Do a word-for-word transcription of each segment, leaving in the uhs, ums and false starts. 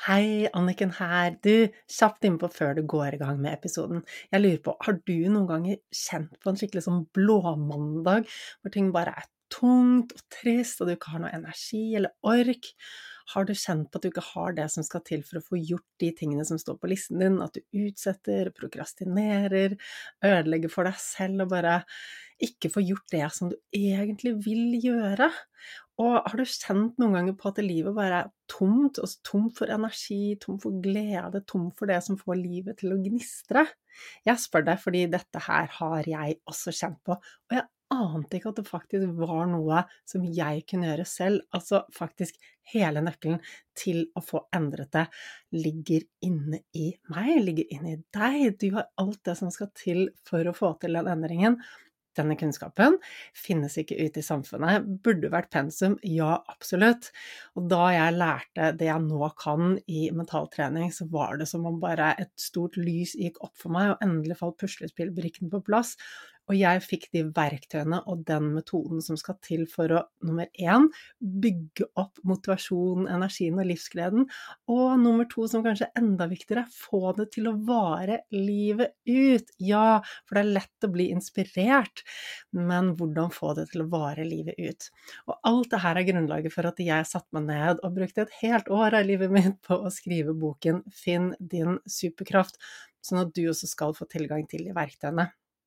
Hei, Anniken her. Du, kjapt innpå før du går i gang med episoden. Jeg lurer på, har du noen ganger kjent på en skikkelig sånn blåmandag, hvor ting bare er tungt og trist, og du ikke har noe energi eller ork? Har du kjent på at du ikke har det som skal til for å få gjort de tingene som står på listen din, at du utsetter, prokrastinerer, ødelegger for deg selv og bare ikke får gjort det som du egentlig vil gjøre? Og har du kjent noen ganger på at livet bare er tomt, altså tomt for energi, tomt for glede, tomt for det som får livet til å gnistre? Jeg spør deg fordi dette her har jeg også kjent på, og jeg ante ikke at det faktisk var noe som jeg kunne gjøre selv. Altså faktisk hele nøkkelen til å få endret det ligger inne i meg, ligger inne i deg. Du har alt det som skal til for å få til den endringen. Denne kunnskapen finnes ikke ute i samfunnet. Burde vært pensum? Ja, absolutt. Og da jeg lærte det jeg nå kan i mentaltrening, så var det som om bare et stort lys gikk opp for meg, og endelig falt puslespillbrikkene på plass. Og jeg fikk de verktøyene og den metoden som skal til for å, nummer én, bygge opp motivasjonen, energien og livsgleden. Og nummer to, som kanskje er enda viktigere, få det til å vare livet ut. Ja, for det er lett å bli inspirert, men hvordan få det til å vare livet ut? Og alt det her er grunnlaget for at jeg satt meg ned og brukte et helt år av livet mitt på å skrive boken Finn din superkraft, sånn at du også skal få tilgang til de verktøyene.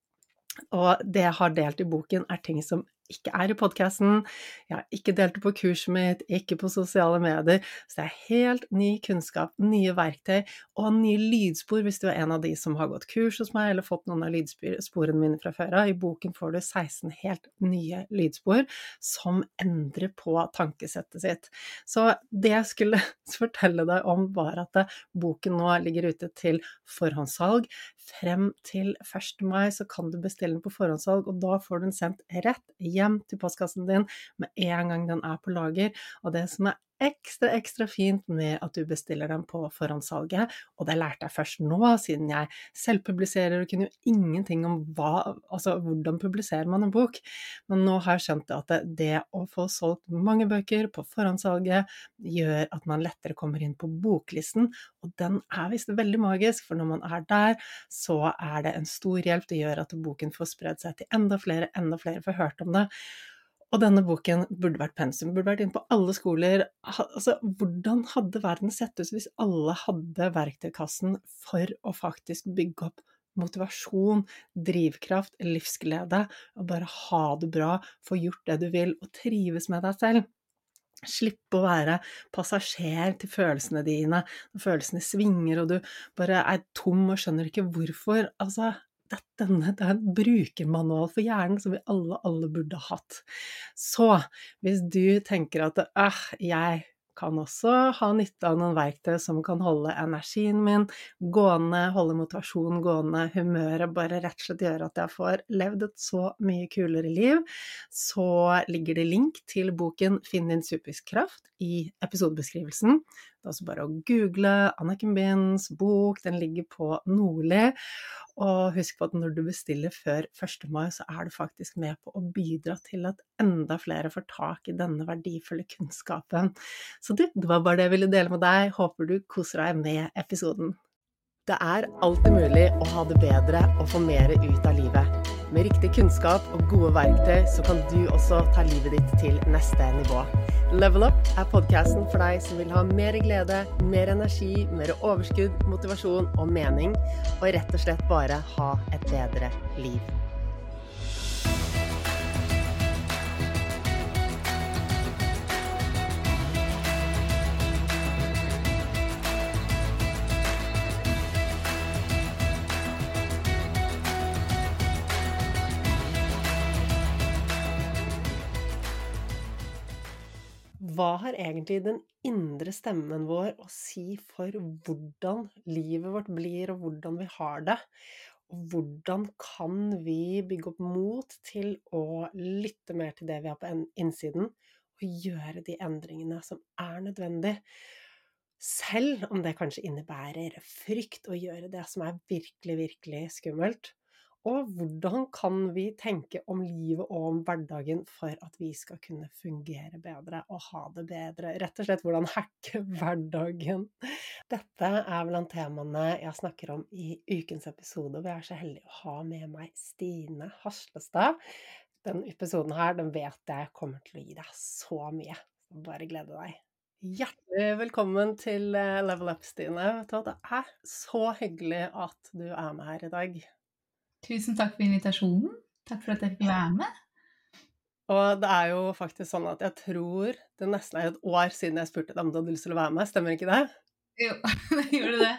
Og det jeg har delt i boken er ting som ikke er i podcasten, jeg har ikke delt det på kurset mitt, ikke på sosiale medier, så det er helt ny kunnskap, nye verktøy og nye lydspor hvis du er en av de som har gått kurs hos meg eller fått noen av lydsporene mine fra før av. I boken får du seksten helt nye lydspor som endrer på tankesettet sitt. Så det jeg skulle fortelle deg om var at boken nå ligger ute til forhåndssalg. Frem til første mai så kan du bestille den på forhåndssalg, og da får du den sendt rett hjem til postkassen din med en gang den er på lager. Og det som er ekstra, ekstra fint med at du bestiller den på forhåndssalget, og det lærte jeg først nå, siden jeg selv publiserer og kunne jo ingenting om hva, altså hvordan publiserer man en bok, men nå har jeg skjønt at det, det å få solgt mange bøker på forhåndssalget gjør at man lettere kommer inn på boklisten, og den er visst veldig magisk, for når man er der, så er det en stor hjelp. Det gjør at boken får spredd seg til enda flere, enda flere får hørt om det. Og denne boken burde vært pensum, burde vært inne på alle skoler. Altså, hvordan hadde verden sett ut hvis alle hadde verktøykassen for å faktisk bygge opp motivasjon, drivkraft, livsglede, og bare ha det bra, få gjort det du vil, og trives med deg selv? Slippe å være passasjer til følelsene dine, når følelsene svinger, og du bare er tom og skjønner ikke hvorfor. Altså, denne, det er en brukermanual for hjernen som vi alle, alle burde ha hatt. Så hvis du tenker at øh, jeg kan også ha nytte av noen verktøy som kan holde energien min gående, holde motivasjonen gående, humøret bare rett og slett gjøre at jeg får levd et så mye kulere liv, så ligger det link til boken Finn din superkraft i episodebeskrivelsen. Det er også bare å google Anniken Binds bok, den ligger på Nordli. Og husk på at når du bestiller før første mai, så er du faktisk med på å bidra til at enda flere får tak i denne verdifulle kunnskapen. Så det, det var bare det jeg ville dele med deg. Håper du koser deg med episoden. Det er alltid mulig å ha det bedre og få mer ut av livet. Med riktig kunnskap og gode verktøy så kan du også ta livet ditt til neste nivå. Level Up er podcasten for deg som vil ha mer glede, mer energi, mer overskudd, motivasjon og mening, og rett og slett bare ha et bedre liv. Hva har egentlig den indre stemmen vår å si for hvordan livet vårt blir, og hvordan vi har det? Og hvordan kan vi bygge opp mot til å lytte mer til det vi har på innsiden, og gjøre de endringene som er nødvendig? Selv om det kanskje innebærer frykt å gjøre det som er virkelig, virkelig skummelt. Og hvordan kan vi tenke om livet og om hverdagen for at vi skal kunne fungere bedre og ha det bedre? Rett og slett hvordan hacke hverdagen. Dette er blant temaene jeg snakker om i ukens episode, og jeg er så heldig å ha med meg Stine Haslestad. Den episoden her, den vet jeg kommer til å gi deg så mye. Så bare glede deg. Hjertelig velkommen til eh, Level Up, Stine. Vet du hva, det er så hyggelig at du er med her i dag. Tusen takk for invitasjonen. Takk for at jeg fikk være med. Og det er jo faktisk sånn at jeg tror det nesten er et år siden jeg spurte deg om du hadde lyst til å være med, stemmer ikke det? Jo, det gjorde det.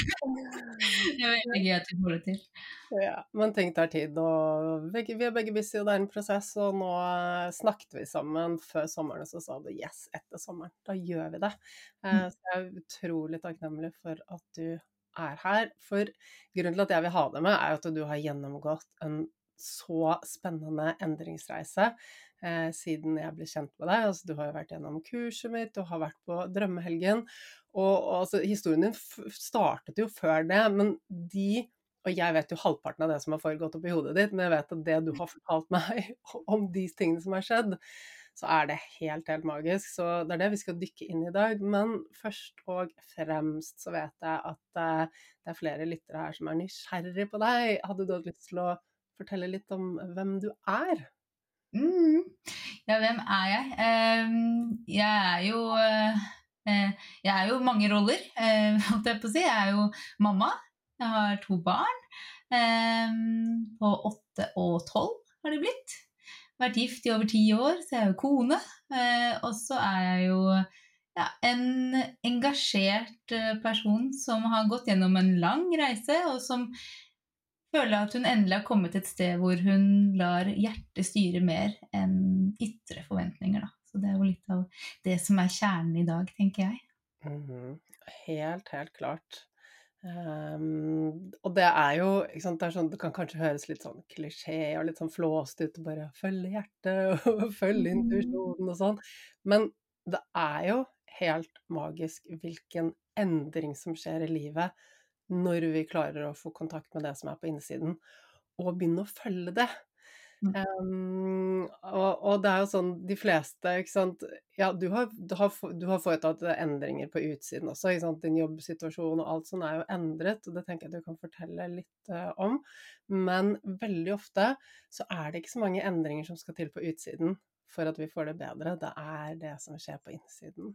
Det er veldig gøy at du får det til. Ja, men ting tar tid, og vi er begge busy, og det er en prosess, og nå snakket vi sammen før sommeren, og så sa du yes, etter sommeren, da gjør vi det. Eh, Så jeg er utrolig takknemlig for at du er her, for grunnen til at jeg vil ha deg med, er at du har gjennomgått en så spennende endringsreise eh, siden jeg ble kjent med deg. Altså, du har jo vært gjennom kurset mitt, du har vært på drømmehelgen, og, og altså, historien din f startet jo før det, men de, og jeg vet jo halvparten av det som har foregått opp i hodet ditt, men jeg vet at det du har fortalt meg om de tingene som har skjedd, så er det helt, helt magisk. Så det er det vi skal dykke inn i dag. Men først og fremst så vet jeg at uh, det er flere lyttere her som er nysgjerrig på deg. Hadde du hatt lyst til å fortelle litt om hvem du er? Mm. Ja, hvem er jeg? Um, jeg er jo uh, jeg er jo mange roller, uh, holdt jeg på å si. Jeg er jo mamma. Jeg har to barn. Um, på åtte og tolv har det blitt. Vært gift i over ti år, så jeg er jo kone. Uh, og så er jeg jo ja, en engasjert person som har gått gjennom en lang reise, og som føler at hun endelig har kommet et sted hvor hun lar hjertet styre mer enn ytre forventninger. Da. Så det er jo litt av det som er kjernen i dag, tenker jeg. Mm-hmm. Helt, helt klart. Um, og det er jo, ikke sant, det er sånn, det kan kanskje høres litt sånn klisjé og litt sånn flåst ut, bare følge hjertet og følge intuisjonen og sånn, men det er jo helt magisk hvilken endring som skjer i livet når vi klarer å få kontakt med det som er på innsiden, og begynne å følge det. Um, og, og det er jo sånn, de fleste, ikke sant, ja, du har, du har, du har foretatt endringer på utsiden også, ikke sant, din jobbsituasjon og alt sånn er jo endret, og det tenker jeg du kan fortelle litt uh, om, men veldig ofte så er det ikke så mange endringer som skal til på utsiden for at vi får det bedre, det er det som skjer på innsiden.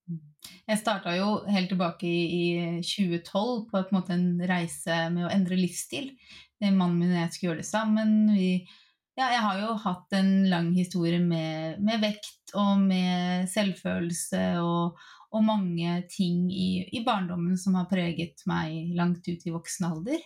Jeg startet jo helt tilbake i, i tjue tolv på, på en måte en reise med å endre livsstil. Mannen min og jeg skulle gjøre det sammen, vi Ja, jeg har jo hatt en lang historie med, med vekt og med selvfølelse og, og mange ting i, i barndommen som har preget meg langt ut i voksen alder.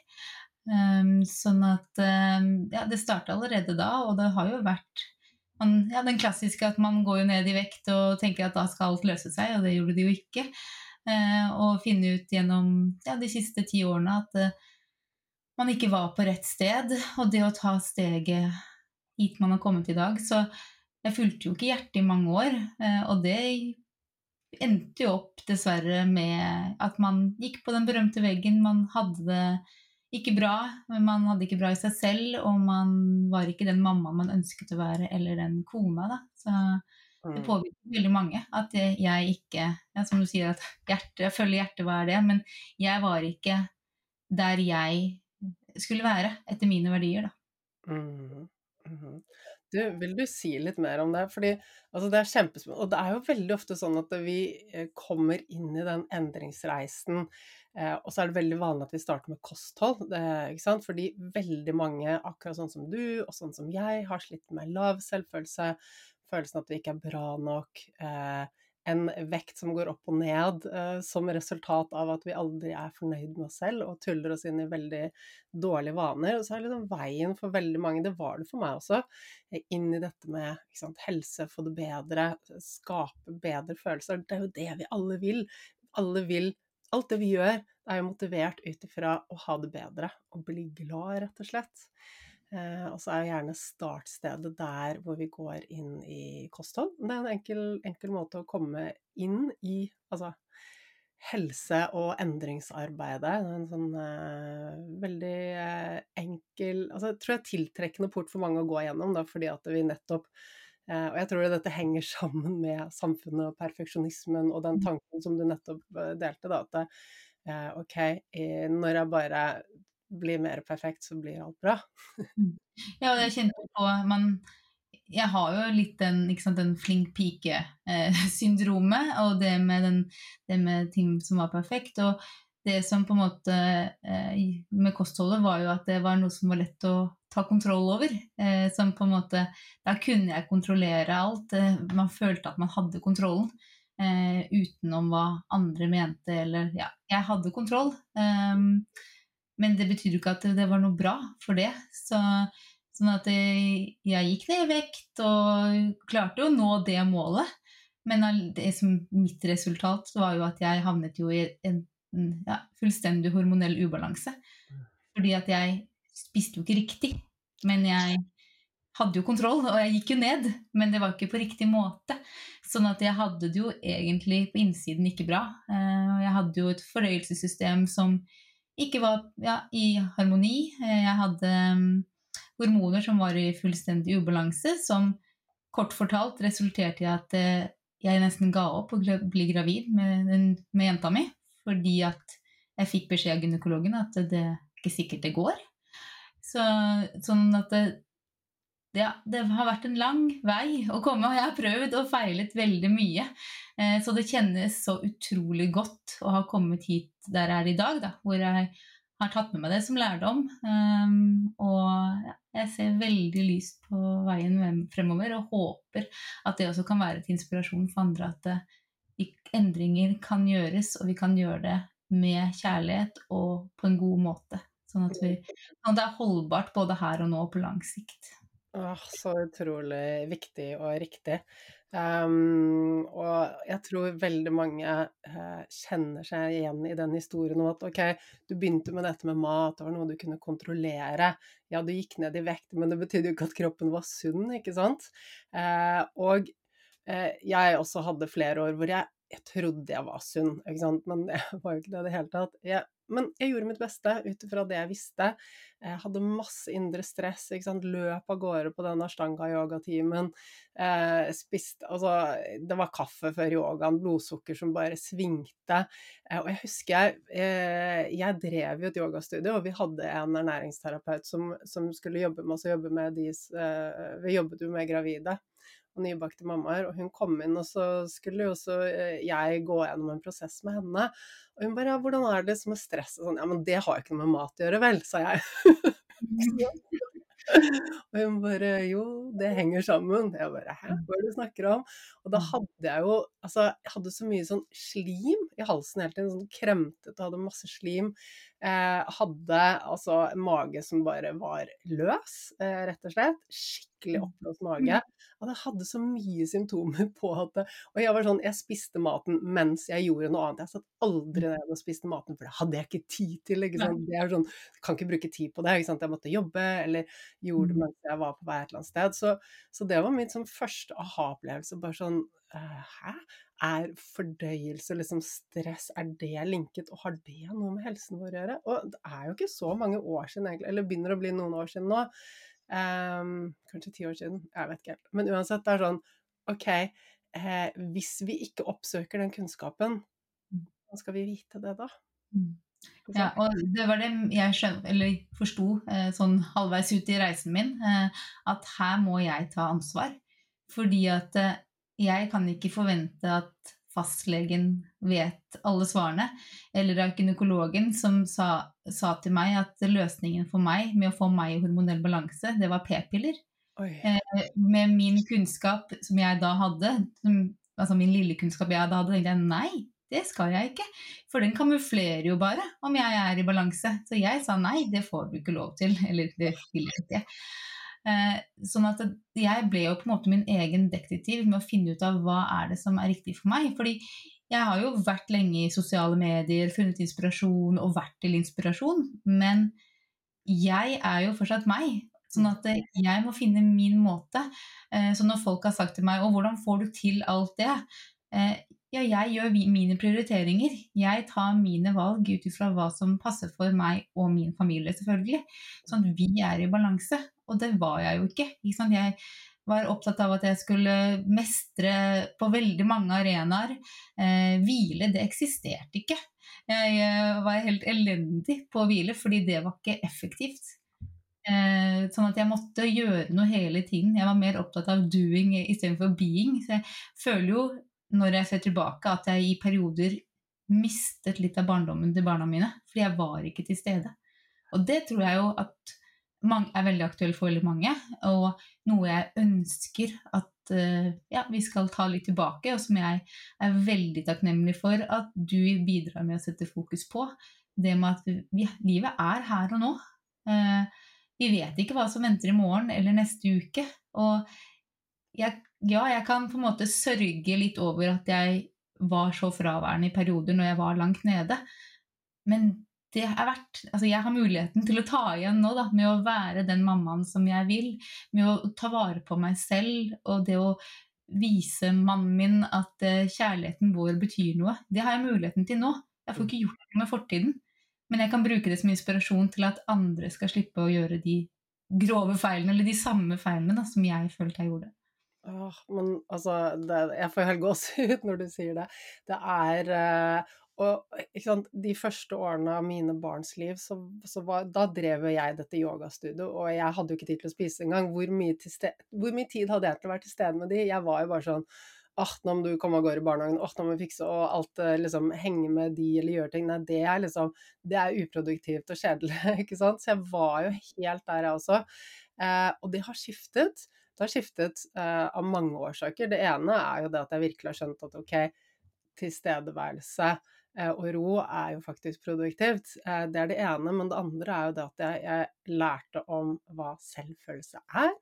Um, sånn at um, ja, det startet allerede da, og det har jo vært man, ja, den klassiske at man går jo ned i vekt og tenker at da skal alt løse seg, og det gjorde det jo ikke. Uh, og finne ut gjennom ja, de siste ti årene at uh, man ikke var på rett sted, og det å ta steget hit man har kommet i dag, så jeg fulgte jo ikke hjertet i mange år, og det endte jo opp dessverre med at man gikk på den berømte veggen, man hadde det ikke bra, men man hadde ikke bra i seg selv, og man var ikke den mamma man ønsket å være, eller den kona da, så det påvirker veldig mange, at jeg ikke, ja, som du sier, at hjertet, jeg følger hjertet, hva er det, men jeg var ikke der jeg skulle være, etter mine verdier da. Mm. Mm-hmm. Du, vil du si litt mer om det? Fordi altså, det er kjempespennende, og det er jo veldig ofte sånn at vi kommer inn i den endringsreisen, eh, og så er det veldig vanlig at vi starter med kosthold, det, ikke sant? Fordi veldig mange, akkurat sånn som du, og sånn som jeg, har slitt med lav selvfølelse, følelsen at vi ikke er bra nok, eh, en vekt som går opp og ned, eh, som resultat av at vi aldri er fornøyd med oss selv, og tuller oss inn i veldig dårlige vaner, og så er det liksom veien for veldig mange, det var det for meg også, inn i dette med ikke sant, helse, få det bedre, skape bedre følelser, det er jo det vi alle vil, alle vil, alt det vi gjør, er jo motivert utifra å ha det bedre, og bli glad rett og slett. Eh, og så er jo gjerne startstedet der hvor vi går inn i kosthold. Det er en enkel, enkel måte å komme inn i altså, helse- og endringsarbeidet. En sånn eh, veldig eh, enkel, altså jeg tror jeg tiltrekkende port for mange å gå igjennom, da, fordi at vi nettopp, eh, og jeg tror dette henger sammen med samfunnet og perfeksjonismen og den tanken som du nettopp eh, delte, da, at eh, ok, eh, når jeg bare blir mer perfekt, så blir alt bra. Mm. Ja, og jeg kjente på man, jeg har jo litt den, ikke sant, den flink pike-syndromet, eh, og det med, den, det med ting som var perfekt, og det som på en måte eh, med kostholdet var jo at det var noe som var lett å ta kontroll over, eh, som på en måte, da kunne jeg kontrollere alt, eh, man følte at man hadde kontrollen, eh, utenom hva andre mente, eller ja, jeg hadde kontroll, eh, men det betyr jo ikke at det var noe bra for det, så sånn at jeg, jeg gikk ned i vekt og klarte å nå det målet, men det som mitt resultat var jo at jeg havnet jo i en ja, fullstendig hormonell ubalanse, fordi at jeg spiste jo ikke riktig, men jeg hadde jo kontroll, og jeg gikk jo ned, men det var ikke på riktig måte, sånn at jeg hadde det jo egentlig på innsiden ikke bra, og jeg hadde jo et fordøyelsessystem som ikke var ja, i harmoni, jeg hadde hormoner som var i fullstendig ubalanse, som kort fortalt resulterte i at jeg nesten ga opp å bli gravid med, den, med jenta mi, fordi at jeg fikk beskjed av gynekologen at det ikke sikkert det går. Så, sånn at det, ja, det har vært en lang vei å komme, og jeg har prøvd og feilet veldig mye. Så det kjennes så utrolig godt å ha kommet hit der jeg er i dag, da, hvor jeg har tatt med meg det som lærdom, um, og ja, jeg ser veldig lyst på veien fremover, og håper at det også kan være til inspirasjon for andre, at det, endringer kan gjøres, og vi kan gjøre det med kjærlighet og på en god måte, sånn at, vi, sånn at det er holdbart både her og nå på lang sikt. Åh, så utrolig viktig og riktig. Um, og jeg tror veldig mange uh, kjenner seg igjen i den historien om at ok, du begynte med dette med mat, det var noe du kunne kontrollere. Ja, du gikk ned i vekt, men det betydde jo ikke at kroppen var sunn, ikke sant? Uh, og uh, jeg også hadde flere år hvor jeg, jeg trodde jeg var sunn, ikke sant? Men jeg var jo ikke det i det hele tatt. Jeg, men jeg gjorde mitt beste ut fra det jeg visste. Jeg hadde masse indre stress, ikke sant? Løp av gårde på den Ashtanga-yoga-timen. Eh, spiste, altså, det var kaffe før yogaen, blodsukker som bare svingte. Eh, og jeg husker jeg, eh, jeg drev jo et yogastudio, og vi hadde en ernæringsterapeut som, som skulle jobbe med oss, og jobbe med de, eh, vi jobbet jo med gravide og nybakte mammaer, og hun kom inn, og så skulle jo også jeg gå gjennom en prosess med henne, og hun bare, ja, hvordan er det som er stress? Og sånn, ja, men det har jo ikke noe med mat å gjøre, vel, sa jeg. Og hun bare, jo, det henger sammen. Jeg bare, hæ, hva er det du snakker om? Og da hadde jeg jo, altså, jeg hadde så mye sånn slim i halsen hele tiden, sånn kremtet, og hadde masse slim. Eh, hadde altså en mage som bare var løs, eh, rett og slett. Skikkelig oppblåst mage. Og jeg hadde så mye symptomer på at det, og jeg var sånn, jeg spiste maten mens jeg gjorde noe annet. Jeg satt aldri ned og spiste maten, for det hadde jeg ikke tid til, ikke sant? Det er sånn, kan ikke bruke tid på det, ikke sant? Jeg måtte jobbe, eller gjorde det mens jeg var på vei et eller annet sted. Så, så det var min sånn første aha-opplevelse, bare sånn, uh, hæ? Er fordøyelse, liksom stress, er det linket, og har det noe med helsen vår å gjøre? Og det er jo ikke så mange år siden egentlig, eller begynner å bli noen år siden nå, um, kanskje ti år siden, jeg vet ikke helt. Men uansett, det er sånn, ok, eh, hvis vi ikke oppsøker den kunnskapen, hvordan skal vi vite det da? Ja, og det var det jeg skjønte, eller forsto eh, sånn halvveis ut i reisen min, eh, at her må jeg ta ansvar, fordi at eh, jeg kan ikke forvente at fastlegen vet alle svarene, eller av gynekologen som sa, sa til meg at løsningen for meg med å få meg i hormonell balanse, det var p-piller. Eh, med min kunnskap som jeg da hadde, som, altså min lille kunnskap jeg da hadde, tenkte jeg nei, det skal jeg ikke, for den kamuflerer jo bare om jeg er i balanse. Så jeg sa nei, det får du ikke lov til, eller det vil jeg ikke. Eh, sånn at jeg ble jo på en måte min egen detektiv med å finne ut av hva er det som er riktig for meg. Fordi jeg har jo vært lenge i sosiale medier, funnet inspirasjon og vært til inspirasjon, men jeg er jo fortsatt meg. Sånn at jeg må finne min måte. Eh, så når folk har sagt til meg, og hvordan får du til alt det? Eh, ja, jeg gjør vi- mine prioriteringer. Jeg tar mine valg ut ifra hva som passer for meg og min familie, selvfølgelig. Sånn at vi er i balanse. Og det var jeg jo ikke. Ikke sant? Jeg var opptatt av at jeg skulle mestre på veldig mange arenaer. Eh, hvile, det eksisterte ikke. Jeg eh, var helt elendig på å hvile, fordi det var ikke effektivt. Eh, sånn at jeg måtte gjøre noe hele tiden. Jeg var mer opptatt av doing istedenfor being. Så jeg føler jo, når jeg ser tilbake, at jeg i perioder mistet litt av barndommen til barna mine, fordi jeg var ikke til stede. Og det tror jeg jo at mange, er veldig aktuelt for veldig mange, og noe jeg ønsker at eh, ja, vi skal ta litt tilbake, og som jeg er veldig takknemlig for at du bidrar med å sette fokus på. Det med at vi, livet er her og nå. Eh, vi vet ikke hva som venter i morgen eller neste uke, og jeg, ja, jeg kan på en måte sørge litt over at jeg var så fraværende i perioder når jeg var langt nede. Men det er verdt, altså jeg har muligheten til å ta igjen nå da, med å være den mammaen som jeg vil, med å ta vare på meg selv, og det å vise mannen min at eh, kjærligheten vår betyr noe. Det har jeg muligheten til nå. Jeg får ikke gjort det med fortiden, men jeg kan bruke det som inspirasjon til at andre skal slippe å gjøre de grove feilene, eller de samme feilene da, som jeg følte jeg gjorde. Åh, men altså, det, jeg får helt gåsehud når du sier det. Det er eh, og ikke sant, de første årene av mine barns liv, så, så var, da drev jo jeg dette yogastudio, og jeg hadde jo ikke tid til å spise engang. Hvor mye, til sted, hvor mye tid hadde jeg til å være til stede med de? Jeg var jo bare sånn, åh, nå må du komme og gå i barnehagen, åh, nå må vi fikse, og alt eh, liksom henge med de eller gjøre ting. Nei, det er liksom, det er uproduktivt og kjedelig, ikke sant? Så jeg var jo helt der jeg også. Eh, og det har skiftet. Det har skiftet eh, av mange årsaker. Det ene er jo det at jeg virkelig har skjønt at ok, tilstedeværelse eh, og ro er jo faktisk produktivt. Eh, det er det ene, men det andre er jo det at jeg, jeg lærte om hva selvfølelse er.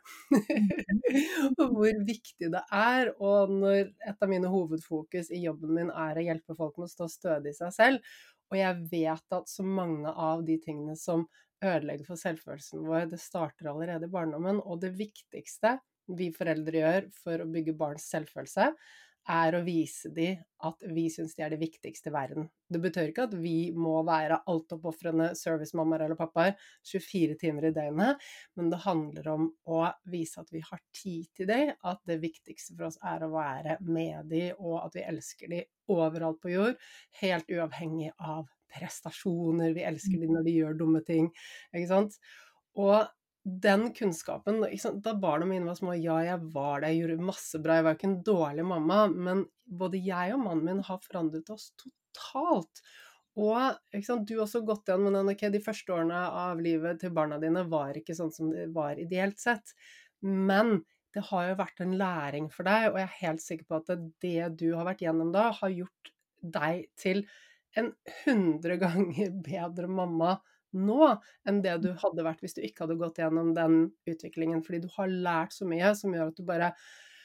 Og hvor viktig det er. Og når et av mine hovedfokus i jobben min er å hjelpe folk med å stå stødig i seg selv, og jeg vet at så mange av de tingene som ødelegger for selvfølelsen vår, det starter allerede i barndommen, og det viktigste vi foreldre gjør for å bygge barns selvfølelse, er å vise dem at vi synes de er det viktigste i verden. Det betyr ikke at vi må være altoppofrende servicemammaer eller pappaer tjuefire timer i døgnet, men det handler om å vise at vi har tid til dem, at det viktigste for oss er å være med dem, og at vi elsker dem overalt på jord, helt uavhengig av prestasjoner, vi elsker dem når de gjør dumme ting, ikke sant? Og den kunnskapen, da barna mine var små, ja, jeg var det, jeg gjorde masse bra, jeg var ikke en dårlig mamma, men både jeg og mannen min har forandret oss totalt. Og ikke sant, du har også gått igjen med den, ok, de første årene av livet til barna dine var ikke sånn som det var ideelt sett, men det har jo vært en læring for deg, og jeg er helt sikker på at det du har vært gjennom da, har gjort deg til en hundre ganger bedre mamma nå enn det du hadde vært hvis du ikke hadde gått gjennom den utviklingen, fordi du har lært så mye som gjør at du bare,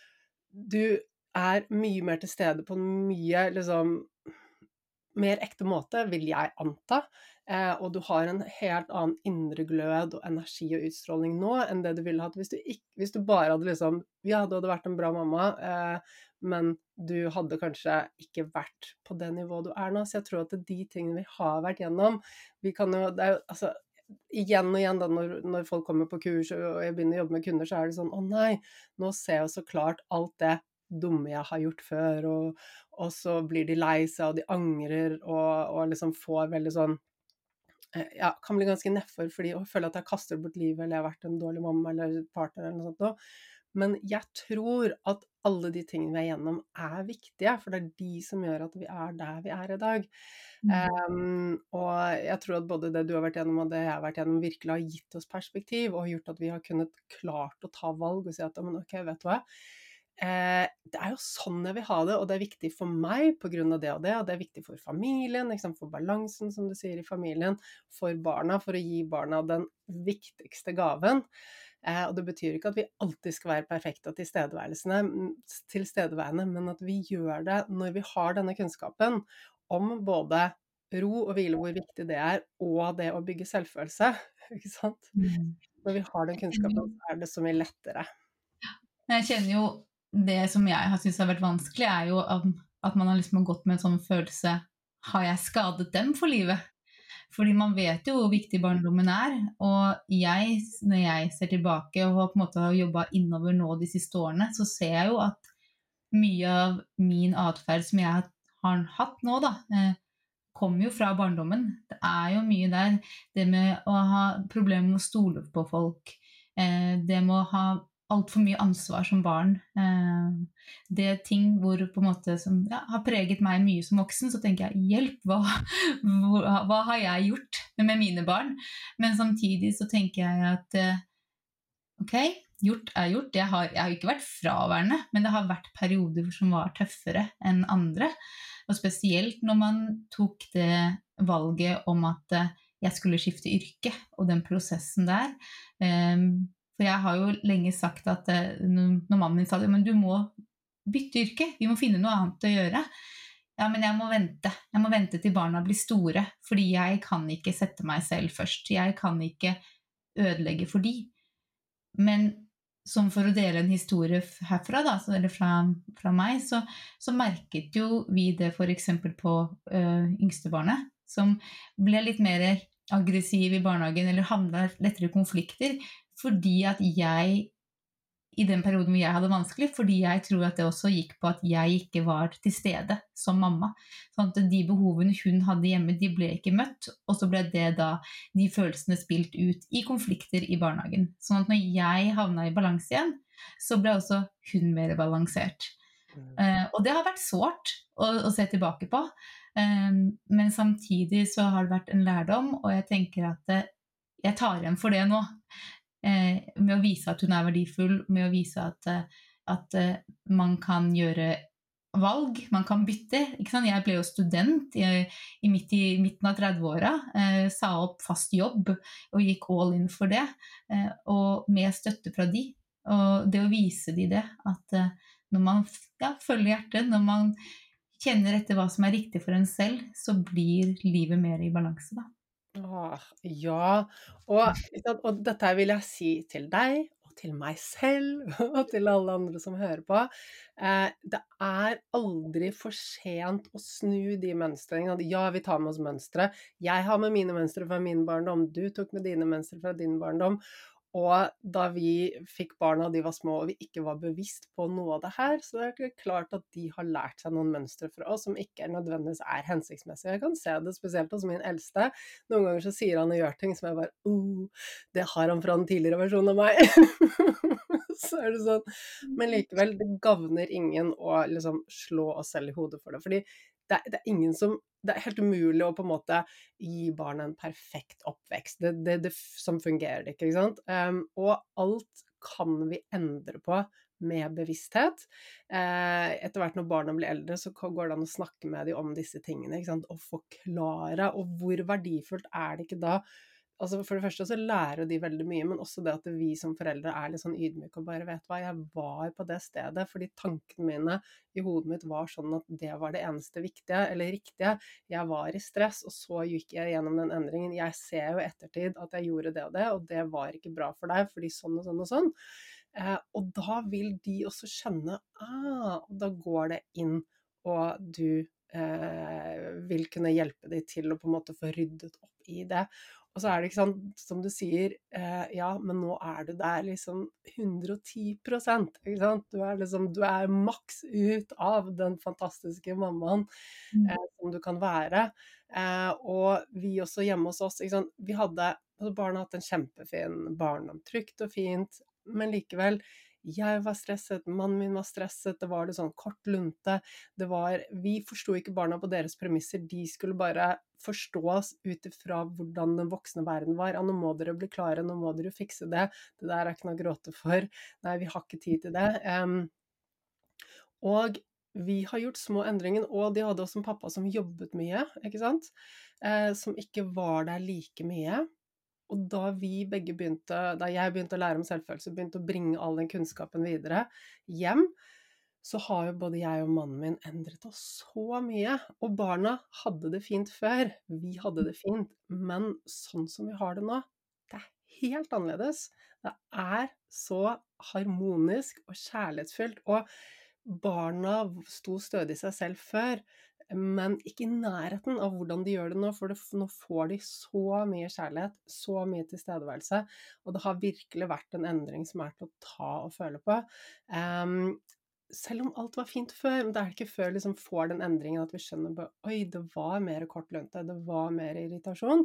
du er mye mer til stede på en mye, liksom, mer ekte måte, vil jeg anta, eh, og du har en helt annen indre glød og energi og utstråling nå enn det du ville hatt hvis du, ikke, hvis du bare hadde liksom, ja, du hadde vært en bra mamma, eh, men du hadde kanskje ikke vært på det nivået du er nå, så jeg tror at de tingene vi har vært gjennom, vi kan jo, det er jo, altså, igjen og igjen da, når, når folk kommer på kurs og jeg begynner å jobbe med kunder, så er det sånn, å nei, nå ser jeg så klart alt det dumme jeg har gjort før, og, og så blir de lei seg, og de angrer, og, og liksom får veldig sånn, ja, kan bli ganske nedfor, fordi å føle at jeg kaster bort livet, eller jeg har vært en dårlig mamma, eller partner, eller noe sånt da. Men jeg tror at alle de tingene vi er gjennom er viktige, for det er de som gjør at vi er der vi er i dag. Mm. Um, og jeg tror at både det du har vært gjennom og det jeg har vært gjennom virkelig har gitt oss perspektiv, og har gjort at vi har kunnet klart å ta valg og si at, men ok, vet du hva? Eh, det er jo sånn jeg vil ha det, og det er viktig for meg på grunn av det og det, og det er viktig for familien, liksom, for balansen, som du sier, i familien, for barna, for å gi barna den viktigste gaven. Eh, og det betyr ikke at vi alltid skal være perfekte og tilstedeværende, men at vi gjør det når vi har denne kunnskapen om både ro og hvile, hvor viktig det er, og det å bygge selvfølelse, ikke sant? Mm. Når vi har den kunnskapen, så er det så mye lettere. Jeg kjenner jo det som jeg har syntes har vært vanskelig, er jo at at man har liksom gått med en sånn følelse, har jeg skadet dem for livet? Fordi man vet jo hvor viktig barndommen er, og jeg, når jeg ser tilbake og har på en måte jobbet innover nå de siste årene, så ser jeg jo at mye av min adferd som jeg har hatt nå da, eh, kommer jo fra barndommen. Det er jo mye der, det med å ha problemer med å stole på folk, eh, det med å ha alt for mye ansvar som barn. Eh, det er ting hvor på en måte som ja, har preget meg mye som voksen, så tenker jeg, hjelp, hva, hva, hva har jeg gjort med mine barn? Men samtidig så tenker jeg at eh, ok, gjort er gjort. Jeg har, jeg har ikke vært fraværende, men det har vært perioder som var tøffere enn andre. Og spesielt når man tok det valget om at eh, jeg skulle skifte yrke, og den prosessen der. Um, for jeg har jo lenge sagt at eh, når mannen min sa det, men du må bytte yrke, vi må finne noe annet å gjøre. Ja, men jeg må vente. Jeg må vente til barna blir store, fordi jeg kan ikke sette meg selv først. Jeg kan ikke ødelegge for de. Men som for å dele en historie herfra, da, eller fra, fra meg, så, så merket jo vi det for eksempel på øh, yngstebarnet, som ble litt mer aggressiv i barnehagen, eller havnet lettere i konflikter, fordi at jeg, i den perioden hvor jeg hadde vanskelig, fordi jeg tror at det også gikk på at jeg ikke var til stede som mamma. Sånn at de behovene hun hadde hjemme, de ble ikke møtt, og så ble det da de følelsene spilt ut i konflikter i barnehagen. Sånn at når jeg havnet i balanse igjen, så ble også hun mer balansert. Mm. Uh, og det har vært sårt å, å se tilbake på, um, men samtidig så har det vært en lærdom, og jeg tenker at uh, jeg tar igjen for det nå. Eh, med å vise at hun er verdifull, med å vise at, at uh, man kan gjøre valg, man kan bytte. Ikke sant? Jeg ble jo student i, i, midt i midten av tredve-åra, eh, sa opp fast jobb og gikk all in for det, eh, og med støtte fra de. Og det å vise de det, at uh, når man ja, følger hjertet, når man kjenner etter hva som er riktig for en selv, så blir livet mer i balanse da. Åh, ja, og, og dette vil jeg si til deg, og til meg selv, og til alle andre som hører på. Eh, det er aldri for sent å snu de mønstrene. Ja, vi tar med oss mønstre. Jeg har med mine mønstre fra min barndom, du tok med dine mønstre fra din barndom. Og da vi fikk barna, de var små, og vi ikke var bevisst på noe av det her, så det er ikke klart at de har lært seg noen mønstre fra oss som ikke er nødvendigvis er hensiktsmessige. Jeg kan se det spesielt hos min eldste. Noen ganger så sier han og gjør ting som jeg bare, oh, det har han fra den tidligere versjonen av meg. Så er det sånn. Men likevel, det gavner ingen å liksom slå oss selv i hodet for det, fordi det er, det er ingen som det er helt umulig å på en måte gi barna en perfekt oppvekst. Det, det, det som fungerer ikke, ikke sant? Um, og alt kan vi endre på med bevissthet. Uh, etter hvert når barna blir eldre, så går det an å snakke med dem om disse tingene, ikke sant? Og forklare, og hvor verdifullt er det ikke da? Altså for det første så lærer de veldig mye, men også det at vi som foreldre er litt sånn ydmyke og bare vet hva, jeg var på det stedet, fordi tankene mine i hodet mitt var sånn at det var det eneste viktige, eller riktige. Jeg var i stress, og så gikk jeg gjennom den endringen. Jeg ser jo ettertid at jeg gjorde det og det, og det var ikke bra for deg, fordi sånn og sånn og sånn. Eh, og da vil de også skjønne, ah, og da går det inn, og du eh, vil kunne hjelpe dem til å på en måte få ryddet opp i det. Og så er det ikke sånn, som du sier, eh, ja, men nå er du der liksom hundre og ti prosent, ikke sant? Du er liksom, du er maks ut av den fantastiske mammaen eh, som du kan være. Eh, og vi også hjemme hos oss, ikke sant? Vi hadde, altså barna hatt en kjempefin barndom, trygt og fint, men likevel, jeg var stresset, mannen min var stresset, det var det sånn kort lunte, det var, vi forstod ikke barna på deres premisser, de skulle bare forstå oss utifra hvordan den voksne verden var. Ja, nå må dere bli klare, nå må dere fikse det, det der er ikke noe å gråte for, nei, vi har ikke tid til det. Um, og vi har gjort små endringer, og de hadde også en pappa som jobbet mye, ikke sant? Uh, som ikke var der like mye. Og da vi begge begynte, da jeg begynte å lære om selvfølelse, begynte å bringe all den kunnskapen videre hjem, så har jo både jeg og mannen min endret oss så mye. Og barna hadde det fint før, vi hadde det fint, men sånn som vi har det nå, det er helt annerledes. Det er så harmonisk og kjærlighetsfullt, og barna sto stødig i seg selv før, men ikke i nærheten av hvordan de gjør det nå, for det, nå får de så mye kjærlighet, så mye tilstedeværelse, og det har virkelig vært en endring som er til å ta og føle på. Um, selv om alt var fint før, men det er ikke før liksom får den endringen at vi skjønner bare, oi, det var mer kortlønte, det var mer irritasjon,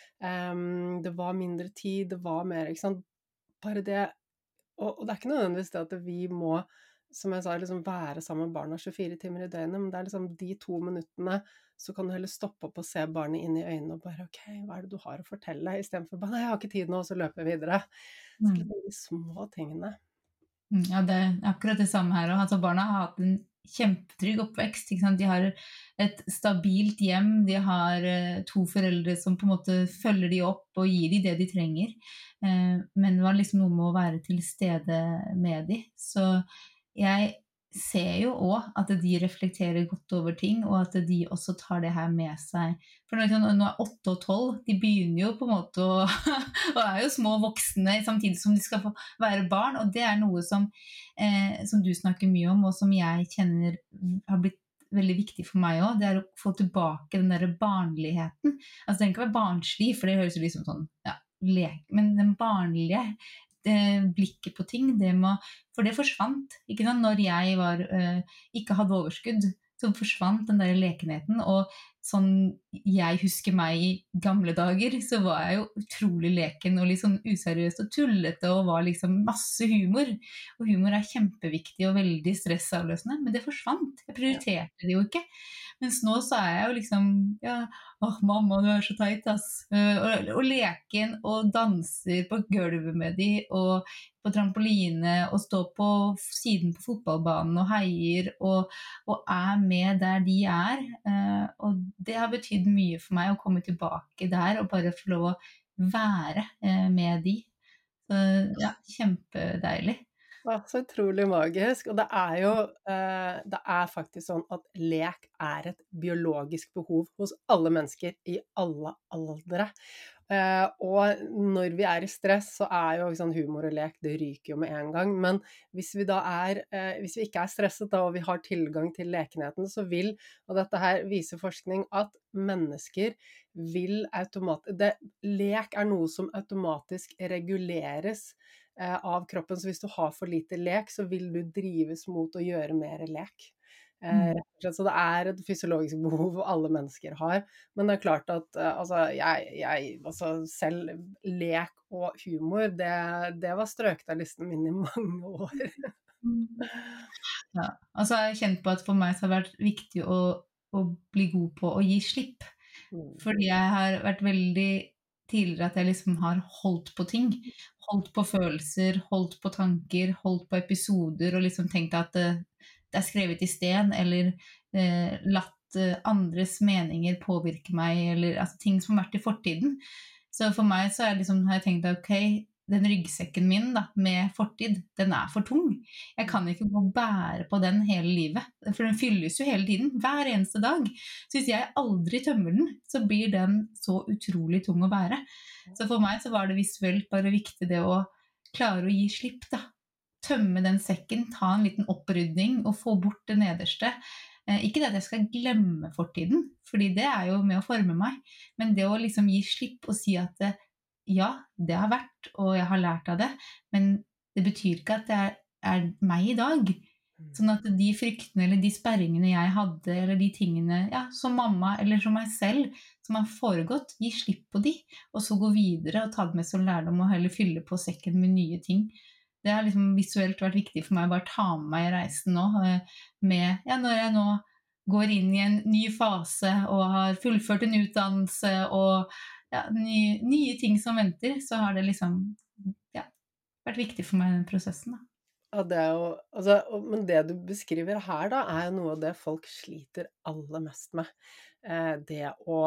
um, det var mindre tid, det var mer, ikke sant, bare det, og, og det er ikke nødvendigvis det at vi må, som jeg sa, liksom være sammen med barna tjuefire timer i døgnet, men det er liksom de to minuttene, så kan du heller stoppe opp og se barnet inn i øynene og bare, ok, hva er det du har å fortelle, i stedet for bare, nei, jeg har ikke tid nå, og så løper jeg videre. Så Mm. liksom de små tingene. Mm, Ja, det er akkurat det samme her. Og altså, barna har hatt en kjempetrygg oppvekst. Ikke sant? De har et stabilt hjem, de har eh, to foreldre som på en måte følger de opp og gir de det de trenger. Eh, men det var liksom noe med å være til stede med de. Så jeg ser jo òg at de reflekterer godt over ting, og at de også tar det her med seg. For nå, liksom, nå er åtte og tolv, de begynner jo på en måte å og er jo små voksne samtidig som de skal få være barn, og det er noe som, eh, som du snakker mye om, og som jeg kjenner har blitt veldig viktig for meg også, det er å få tilbake den der barnligheten. Altså den kan være barnslig, for det høres jo liksom sånn, ja, lek, men den barnlige det blikket på ting, det må, for det forsvant, ikke sant? Når jeg var, eh, ikke hadde overskudd, så forsvant den der lekenheten, og sånn jeg husker meg i gamle dager, så var jeg jo utrolig leken og litt sånn useriøst og tullete, og var liksom masse humor. Og humor er kjempeviktig og veldig stressavløsende, men det forsvant. Jeg Ja. prioriterte det jo ikke. Mens nå så er jeg jo liksom, ja, åh, mamma, du er så teit, ass. Eh, Og, og leken og danser på gulvet med de, og på trampoline, og står på siden på fotballbanen og heier, og, og er med der de er. Eh, og det har betydd mye for meg å komme tilbake der og bare få lov å være eh, med de. Så ja, kjempedeilig. Ja, så utrolig magisk, og det er jo, eh, det er faktisk sånn at lek er et biologisk behov hos alle mennesker i alle aldre. Eh, og når vi er i stress, så er jo ikke sånn humor og lek, det ryker jo med en gang, men hvis vi da er, eh, hvis vi ikke er stresset da, og vi har tilgang til lekenheten, så vil, og dette her viser forskning, at mennesker vil automatisk, det, lek er noe som automatisk reguleres eh, av kroppen, så hvis du har for lite lek, så vil du drives mot å gjøre mer lek. Eh, Mm. rett og slett, så det er et fysiologisk behov alle mennesker har, men det er klart at eh, altså, jeg, jeg, altså, selv lek og humor, det, det var strøket av listen min i mange år. Mm. Ja, altså jeg har kjent på at for meg så har det vært viktig å, å bli god på å gi slipp. Mm. Fordi jeg har vært veldig tidligere at jeg liksom har holdt på ting. Holdt på følelser, holdt på tanker, holdt på episoder, og liksom tenkt at det, det er skrevet i sten, eller eh, latt eh, andres meninger påvirke meg, eller altså, ting som har vært i fortiden. Så for meg så er liksom, har jeg tenkt at ok, den ryggsekken min da, med fortid, den er for tung. Jeg kan ikke gå og bære på den hele livet, for den fylles jo hele tiden, hver eneste dag. Så hvis jeg aldri tømmer den, så blir den så utrolig tung å bære. Så for meg så var det visuelt bare viktig det å klare å gi slipp da. Tømme den sekken, ta en liten opprydning og få bort det nederste. Eh, Ikke det at jeg skal glemme fortiden, fordi det er jo med å forme meg, men det å liksom gi slipp og si at eh, ja, det har vært, og jeg har lært av det, men det betyr ikke at det er, er meg i dag. Sånn at de fryktene eller de sperringene jeg hadde, eller de tingene, ja, som mamma eller som meg selv, som har foregått, gi slipp på de, og så gå videre og ta det med som lærdom og heller fylle på sekken med nye ting. Det har liksom visuelt vært viktig for meg å bare ta med meg i reisen nå, eh, med, ja, når jeg nå går inn i en ny fase og har fullført en utdannelse og ja, nye, nye ting som venter, så har det liksom ja, vært viktig for meg i den prosessen. Da. Ja, det er jo, altså, og- men det du beskriver her da, er jo noe av det folk sliter aller mest med. Eh, det å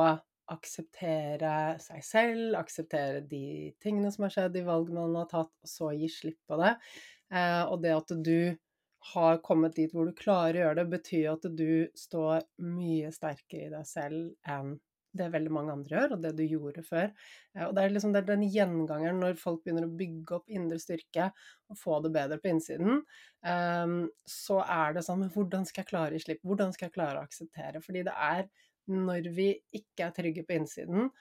akseptere seg selv, akseptere de tingene som har skjedd, de valgene man har tatt, og så gi slipp på det. Eh, og det at du har kommet dit hvor du klarer å gjøre det, betyr at du står mye sterkere i deg selv enn det veldig mange andre gjør, og det du gjorde før. Eh, Og det er liksom det er den gjengangeren når folk begynner å bygge opp indre styrke og få det bedre på innsiden, ehm, så er det sånn, men hvordan skal jeg klare å gi slipp? Hvordan skal jeg klare å akseptere? Fordi det er når vi ikke er trygge på innsiden,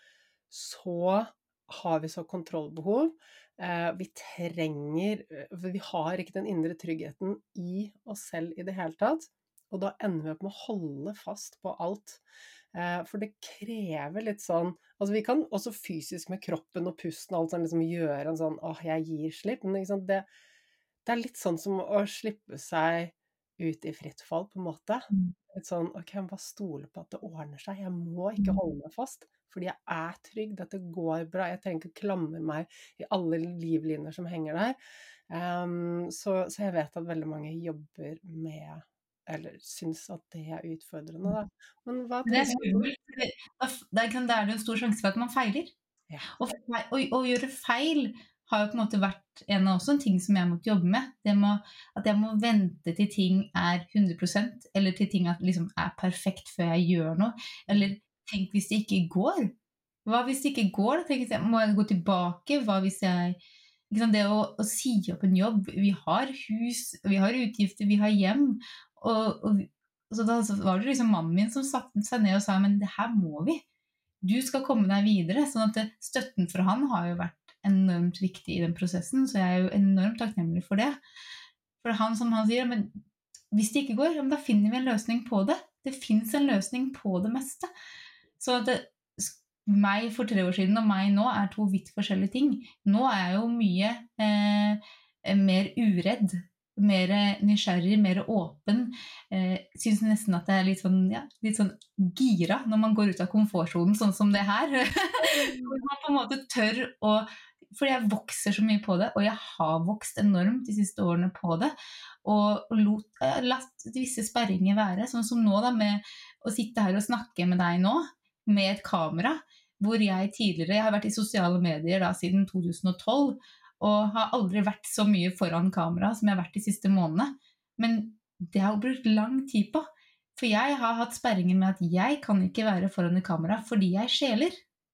så har vi så kontrollbehov. Eh, vi trenger, for vi har ikke den indre tryggheten i oss selv i det hele tatt. Og da ender vi opp med å holde fast på alt. Eh, for det krever litt sånn, altså vi kan også fysisk med kroppen og pusten og alt sånn liksom gjøre en sånn, åh, jeg gir slipp, men ikke sant, det, det er litt sånn som å slippe seg ut i fritt fall, på en måte. Mm. Litt sånn, ok, jeg må bare stole på at det ordner seg, jeg må ikke holde meg fast, fordi jeg er trygg, dette går bra, jeg trenger ikke å klamre meg i alle livlinjer som henger der. Um, så, så jeg vet at veldig mange jobber med, eller synes at det er utfordrende da. Men hva Det er tenker du? skummelt, for det, da f- da kan- da er det jo en stor sjanse for at man feiler. Ja. Og fe- å, å gjøre feil har jo på en måte vært en av også en ting som jeg måtte jobbe med. Det må, at jeg må vente til ting er hundre prosent, eller til ting at liksom er perfekt før jeg gjør noe. Eller tenk hvis det ikke går. Hva hvis det ikke går? Tenk, jeg, må jeg gå tilbake? Hva hvis jeg... Ikke sant? Det å, å si opp en jobb. Vi har hus, vi har utgifter, vi har hjem. Og, og så da så var det liksom mannen min som satte seg ned og sa, men det her må vi. Du skal komme deg videre. Sånn at det, støtten fra han har jo vært enormt viktig i den prosessen, så jeg er jo enormt takknemlig for det. For han som han sier, men hvis det ikke går, ja, men da finner vi en løsning på det. Det finnes en løsning på det meste. Så at det, meg for tre år siden og meg nå er to vidt forskjellige ting. Nå er jeg jo mye eh, mer uredd, mer nysgjerrig, mer åpen. Eh, synes nesten at det er litt sånn, ja, litt sånn gira når man går ut av komfortzonen, sånn som det her. Hvor man på en måte tør å, fordi jeg vokser så mye på det, og jeg har vokst enormt de siste årene på det, og lot, eh, latt visse sperringer være, sånn som nå da, med å sitte her og snakke med deg nå, med et kamera, hvor jeg tidligere, jeg har vært i sosiale medier da siden to tusen og tolv, og har aldri vært så mye foran kamera som jeg har vært de siste månedene. Men det har jeg brukt lang tid på, for jeg har hatt sperringer med at jeg kan ikke være foran et kamera fordi jeg skjeler.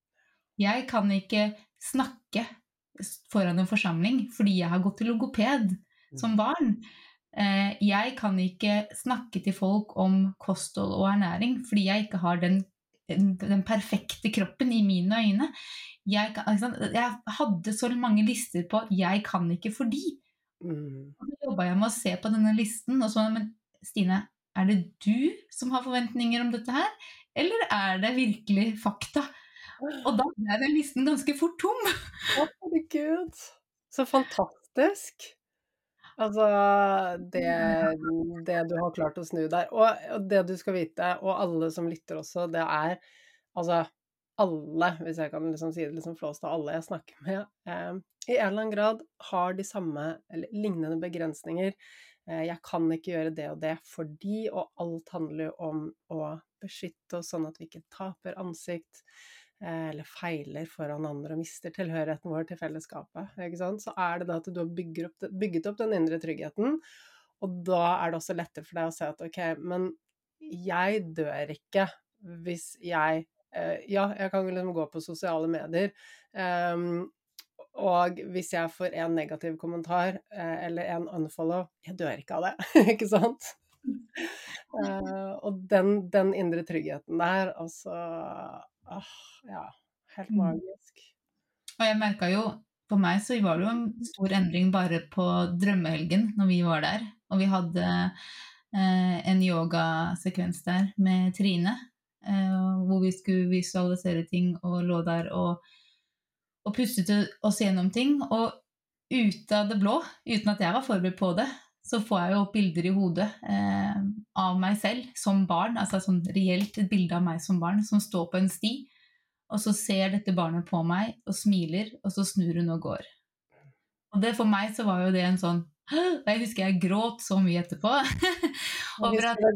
Jeg kan ikke snakke foran en forsamling fordi jeg har gått til logoped som barn. Eh, Jeg kan ikke snakke til folk om kosthold og ernæring fordi jeg ikke har den, den perfekte kroppen i mine øyne. Jeg, kan, ikke sant? Jeg hadde så mange lister på jeg kan ikke fordi. Mm. Og så jobbet jeg med å se på denne listen og så, men Stine, er det du som har forventninger om dette her? Eller er det virkelig fakta? Og da ble den listen ganske fort tom. Å, herregud. Så fantastisk. Altså, det, det du har klart å snu der. Og, og det du skal vite, og alle som lytter også, det er, altså, alle, hvis jeg kan liksom si det liksom flåst av alle jeg snakker med, eh, i en eller annen grad har de samme, eller lignende begrensninger. Eh, jeg kan ikke gjøre det og det fordi, og alt handler jo om å beskytte oss sånn at vi ikke taper ansikt, eller feiler foran andre og mister tilhørigheten vår til fellesskapet, ikke sant? Så er det da at du har bygget opp, bygget opp den indre tryggheten, og da er det også lettere for deg å se at ok, men jeg dør ikke hvis jeg, eh, ja, jeg kan liksom gå på sosiale medier, um, og hvis jeg får en negativ kommentar, eh, eller en unfollow, jeg dør ikke av det, ikke sant? Uh, og den, den indre tryggheten der, altså, åh, ja, helt magisk. Og jeg merket jo, for meg så var det jo en stor endring bare på drømmehelgen når vi var der. Og vi hadde eh, en yogasekvens der med Trine, eh, hvor vi skulle visualisere ting og lå der og, og pustet oss gjennom ting. Og ut av det blå, uten at jeg var forberedt på det, så får jeg jo opp bilder i hodet eh, av meg selv som barn, altså sånn reelt et bilde av meg som barn, som står på en sti, og så ser dette barnet på meg og smiler, og så snur hun og går. Og det for meg så var jo det en sånn, og jeg husker jeg gråt så mye etterpå, over at,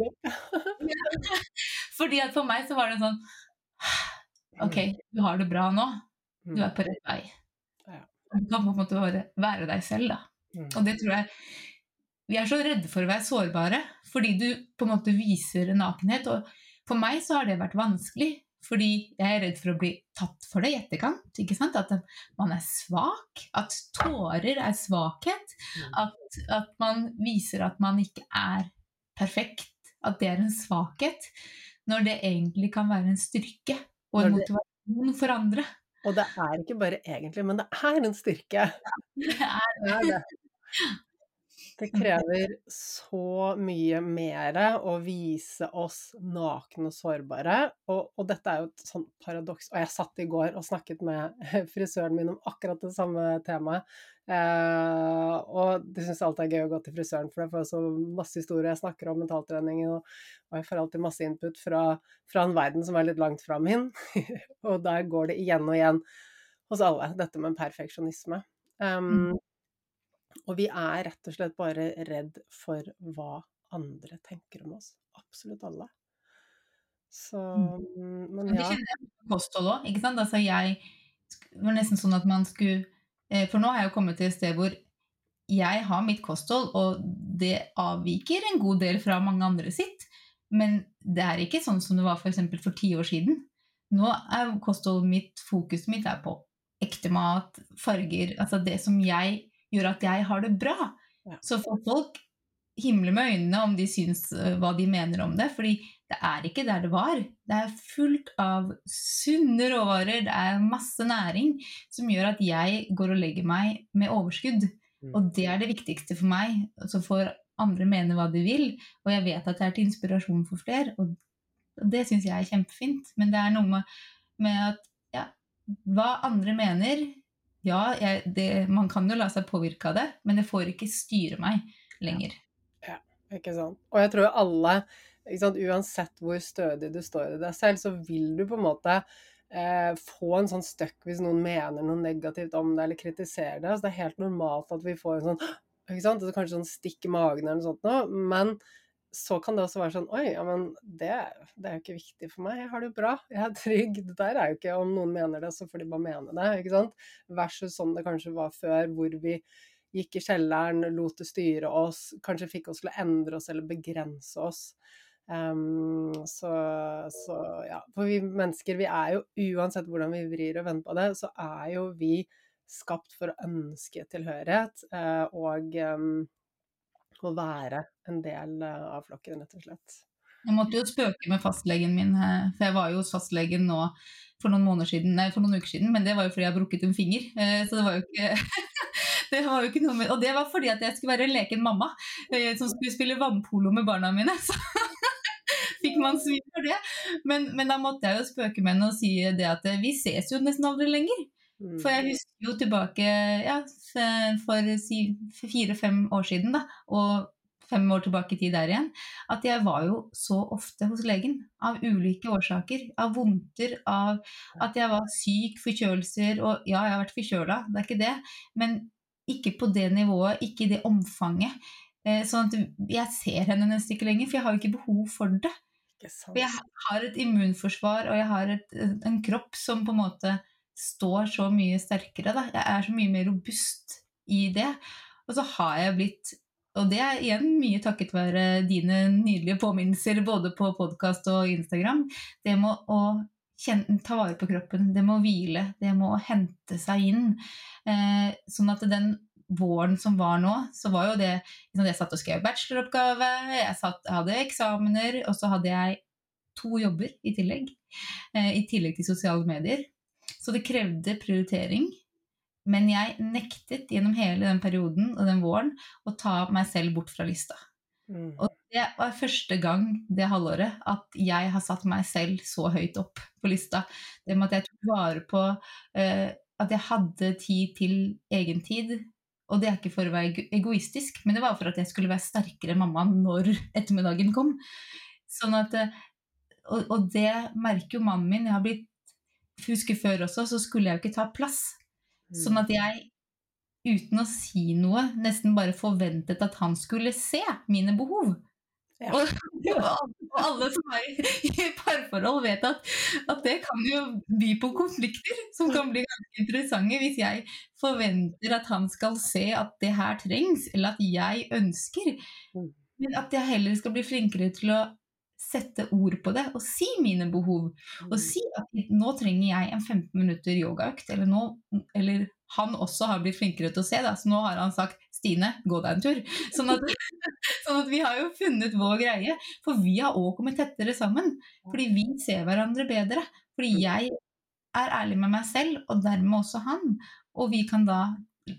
fordi at for meg så var det en sånn, ok, du har det bra nå, du er på rett vei. Du kan på en måte bare være deg selv da. Og det tror jeg, vi er så redde for å være sårbare, fordi du på en måte viser en nakenhet, og for meg så har det vært vanskelig, Fordi jeg er redd for å bli tatt for det i etterkant, ikke sant? At man er svak, at tårer er svakhet, at, at man viser at man ikke er perfekt, at det er en svakhet, når det egentlig kan være en styrke og en Når det, motivasjon for andre. og det er ikke bare egentlig, men det er en styrke. Det er Det er det. Det krever så mye mere å vise oss nakne og sårbare, og, og dette er jo et sånt paradoks, og jeg satt i går og snakket med frisøren min om akkurat det samme temaet, eh, og det synes jeg alltid er gøy å gå til frisøren, for jeg får så masse historier, jeg snakker om mentaltrening, og, og jeg får alltid masse input fra, fra en verden som er litt langt fra min, og der går det igjen og igjen hos alle, dette med perfeksjonisme. Um, Og vi er rett og slett bare redd for hva andre tenker om oss. Absolutt alle. Så, men Men det ja. kjenner jeg på kosthold også, ikke sant? Altså jeg, det var nesten sånn at man skulle, eh, for nå har jeg jo kommet til et sted hvor jeg har mitt kosthold, og det avviker en god del fra mange andre sitt, men det er ikke sånn som det var for eksempel for ti år siden. Nå er kostholdet mitt, fokuset mitt er på ekte mat, farger, altså det som jeg gjør at jeg har det bra. Ja. Så får folk himle med øynene om de syns uh, hva de mener om det, fordi det er ikke der det var. Det er fullt av sunne råvarer, det er masse næring som gjør at jeg går og legger meg med overskudd. Mm. Og det er det viktigste for meg. Så får andre mene hva de vil, og jeg vet at det er til inspirasjon for flere, og det synes jeg er kjempefint. Men det er noe med, med at ja, hva andre mener, ja, jeg, det, man kan jo la seg påvirke av det, men det får ikke styre meg lenger. Ja, ikke sant. Og jeg tror alle, ikke sant, uansett hvor stødig du står i deg selv, så vil du på en måte eh, få en sånn støkk hvis noen mener noe negativt om det, eller kritiserer det. Altså, det er helt normalt at vi får en sånn, ikke sant, det er kanskje sånn stikk i magen eller noe sånt nå, men så kan det også være sånn, oi, ja, men det, det er jo ikke viktig for meg, jeg har det jo bra, jeg er trygg, det der er jo ikke, om noen mener det, så får de bare mene det, ikke sant? Versus sånn det kanskje var før, hvor vi gikk i kjelleren, lot det styre oss, kanskje fikk oss til å endre oss eller begrense oss. Um, så, så ja, for vi mennesker, vi er jo, uansett hvordan vi vrir og vender på det, så er jo vi skapt for å ønske tilhørighet, uh, og um, å være en del av flokken, rett og slett. Jeg måtte jo spøke med fastlegen min, for jeg var jo hos fastlegen nå for noen måneder siden, nei, for noen uker siden, men det var jo fordi jeg har brukket en finger, så det var jo ikke, det var jo ikke noe med, og det var fordi at jeg skulle være en leken mamma, som skulle spille vannpolo med barna mine, så fikk man svidd for det, men, men da måtte jeg jo spøke med henne og si det at vi ses jo nesten aldri lenger. For jeg husker jo tilbake ja, for fire-fem år siden da, og fem år tilbake i tid der igjen, at jeg var jo så ofte hos legen av ulike årsaker, av vondter, av at jeg var syk, forkjølelser, og ja, jeg har vært forkjøla, det er ikke det, men ikke på det nivået, ikke i det omfanget, sånn at jeg ser henne nesten ikke lenger, for jeg har jo ikke behov for det. For jeg har et immunforsvar, og jeg har et, en kropp som på en måte står så mye sterkere da. Jeg er så mye mer robust i det. Og så har jeg blitt, og det er igjen mye takket være dine nydelige påminnelser, både på podcast og Instagram, det må å kjenne, ta vare på kroppen, det må hvile, det må hente seg inn. Eh, sånn at den våren som var nå, så var jo det, jeg satt og skrev bacheloroppgave, jeg, satt, jeg hadde eksamener, og så hadde jeg to jobber i tillegg, eh, i tillegg til sosiale medier. Så det krevde prioritering, men jeg nektet gjennom hele den perioden og den våren å ta meg selv bort fra lista. Mm. Og det var første gang det halvåret at jeg har satt meg selv så høyt opp på lista. Det med at jeg tok vare på uh, at jeg hadde tid til egen tid, og det er ikke for å være egoistisk, men det var for at jeg skulle være sterkere mamma når ettermiddagen kom. Sånn at, og, og det merker jo mannen min, jeg har blitt husker før også, så skulle jeg jo ikke ta plass. Sånn at jeg, uten å si noe, nesten bare forventet at han skulle se mine behov. Ja. Og, og alle som er i parforhold vet at, at det kan jo by på konflikter, som kan bli ganske interessante hvis jeg forventer at han skal se at det her trengs, eller at jeg ønsker. Men at jeg heller skal bli flinkere til å sette ord på det, og si mine behov, og si at nå trenger jeg en femten minutter yogaøkt, eller, nå, eller han også har blitt flinkere til å se, da, så nå har han sagt, Stine, gå deg en tur. Sånn at, sånn at vi har jo funnet vår greie, for vi har også kommet tettere sammen, fordi vi ser hverandre bedre, fordi jeg er ærlig med meg selv, og dermed også han, og vi kan da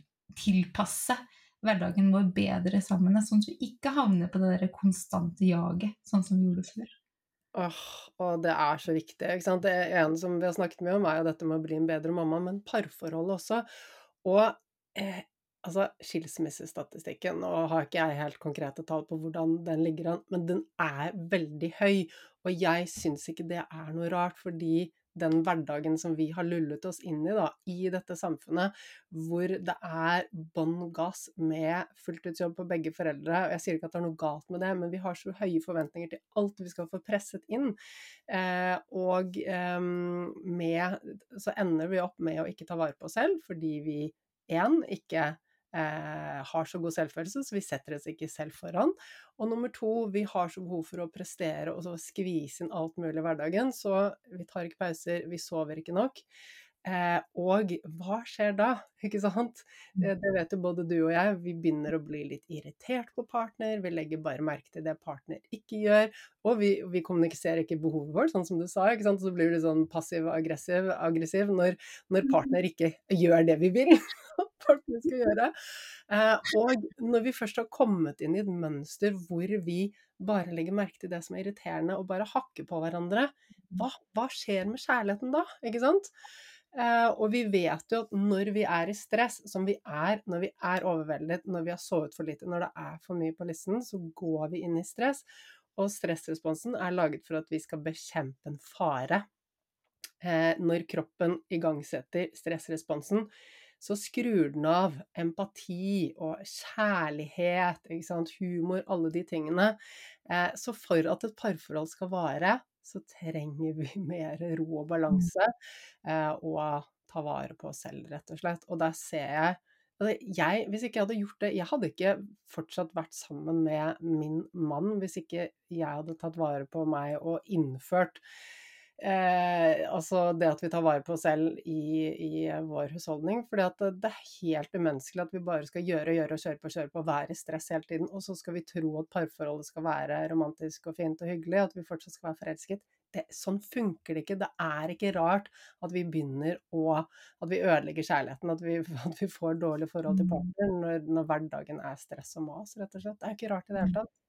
tilpasse hverdagen vår bedre sammen, sånn at vi ikke havner på det der konstante jaget, sånn som vi gjorde før. Åh, og det er så viktig, ikke sant? Det ene som vi har snakket mye om er jo dette med å bli en bedre mamma, men parforholdet også. Og eh, altså, skilsmissestatistikken, nå har ikke jeg helt konkrete tall på hvordan den ligger an, men den er veldig høy, og jeg synes ikke det er noe rart, fordi den hverdagen som vi har lullet oss inn i da, i dette samfunnet, hvor det er bånn gass med fulltidsjobb på begge foreldre, og jeg sier ikke at det er noe galt med det, men vi har så høye forventninger til alt vi skal få presset inn, eh, og eh, med, så ender vi opp med å ikke ta vare på oss selv, fordi vi, en, ikke Eh, har så god selvfølelse, så vi setter oss ikke selv foran. Og nummer to, vi har så behov for å prestere og så skvise inn alt mulig i hverdagen, så vi tar ikke pauser, vi sover ikke nok. Eh, og hva skjer da? Ikke sant? Eh, det vet jo både du og jeg, vi begynner å bli litt irritert på partner, vi legger bare merke til det partner ikke gjør, og vi, vi kommuniserer ikke behovet vårt, sånn som du sa, ikke sant? Så blir det sånn passiv-aggressiv aggressiv, når, når partner ikke gjør det vi vil partner skal gjøre. Eh, og når vi først har kommet inn i et mønster hvor vi bare legger merke til det som er irriterende og bare hakker på hverandre, hva, hva skjer med kjærligheten da? Ikke sant? Uh, og vi vet jo at når vi er i stress, som vi er, når vi er overveldet, når vi har sovet for lite, når det er for mye på listen, så går vi inn i stress, og stressresponsen er laget for at vi skal bekjempe en fare. Uh, når kroppen igangsetter stressresponsen, så skrur den av empati og kjærlighet, ikke sant? Humor, alle de tingene. Uh, så for at et parforhold skal vare, så trenger vi mer ro og balanse, eh, og ta vare på oss selv, rett og slett. Og der ser jeg, altså jeg, hvis ikke jeg hadde gjort det, jeg hadde ikke fortsatt vært sammen med min mann, hvis ikke jeg hadde tatt vare på meg og innført, eh, altså det at vi tar vare på oss selv i, i vår husholdning, fordi at det, det er helt umenneskelig at vi bare skal gjøre og gjøre og kjøre på og kjøre på, være i stress hele tiden, og så skal vi tro at parforholdet skal være romantisk og fint og hyggelig, at vi fortsatt skal være forelsket. Det, sånn funker det ikke. Det er ikke rart at vi begynner å, at vi ødelegger kjærligheten, at vi, at vi får dårlig forhold til partner når, når hverdagen er stress og mas, rett og slett. Det er ikke rart i det hele tatt.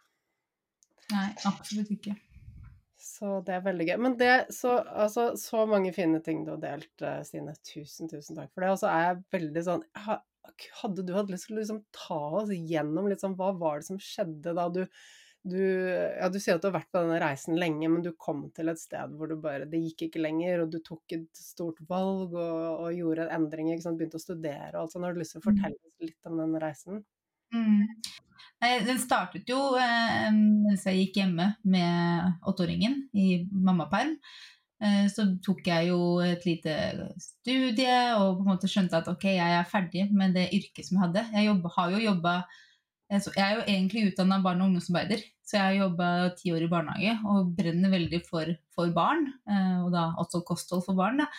Nei, absolutt ikke. Så det er veldig gøy. Men det, så, altså, så mange fine ting du har delt, Stine. Tusen, tusen takk for det. Og så er jeg veldig sånn, hadde du hatt lyst til å liksom ta oss gjennom litt sånn, hva var det som skjedde da du Du, ja, du sier at du har vært på denne reisen lenge, men du kom til et sted hvor du bare, det gikk ikke lenger, og du tok et stort valg og, og gjorde endringer, ikke sant? Begynte å studere og alt sånt. Har du lyst til å fortelle oss litt om den reisen? Mm. Den startet jo eh, mens jeg gikk hjemme med åtteåringen i mammaperm. Eh, så tok jeg jo et lite studie og på en måte skjønte at ok, jeg er ferdig med det yrket som jeg hadde. Jeg jobb, har jo jobbet Jeg er jo egentlig utdannet barne- og ungdomsarbeider, så jeg har jobbet ti år i barnehage og brenner veldig for, for barn, og da også kosthold for barn. Da.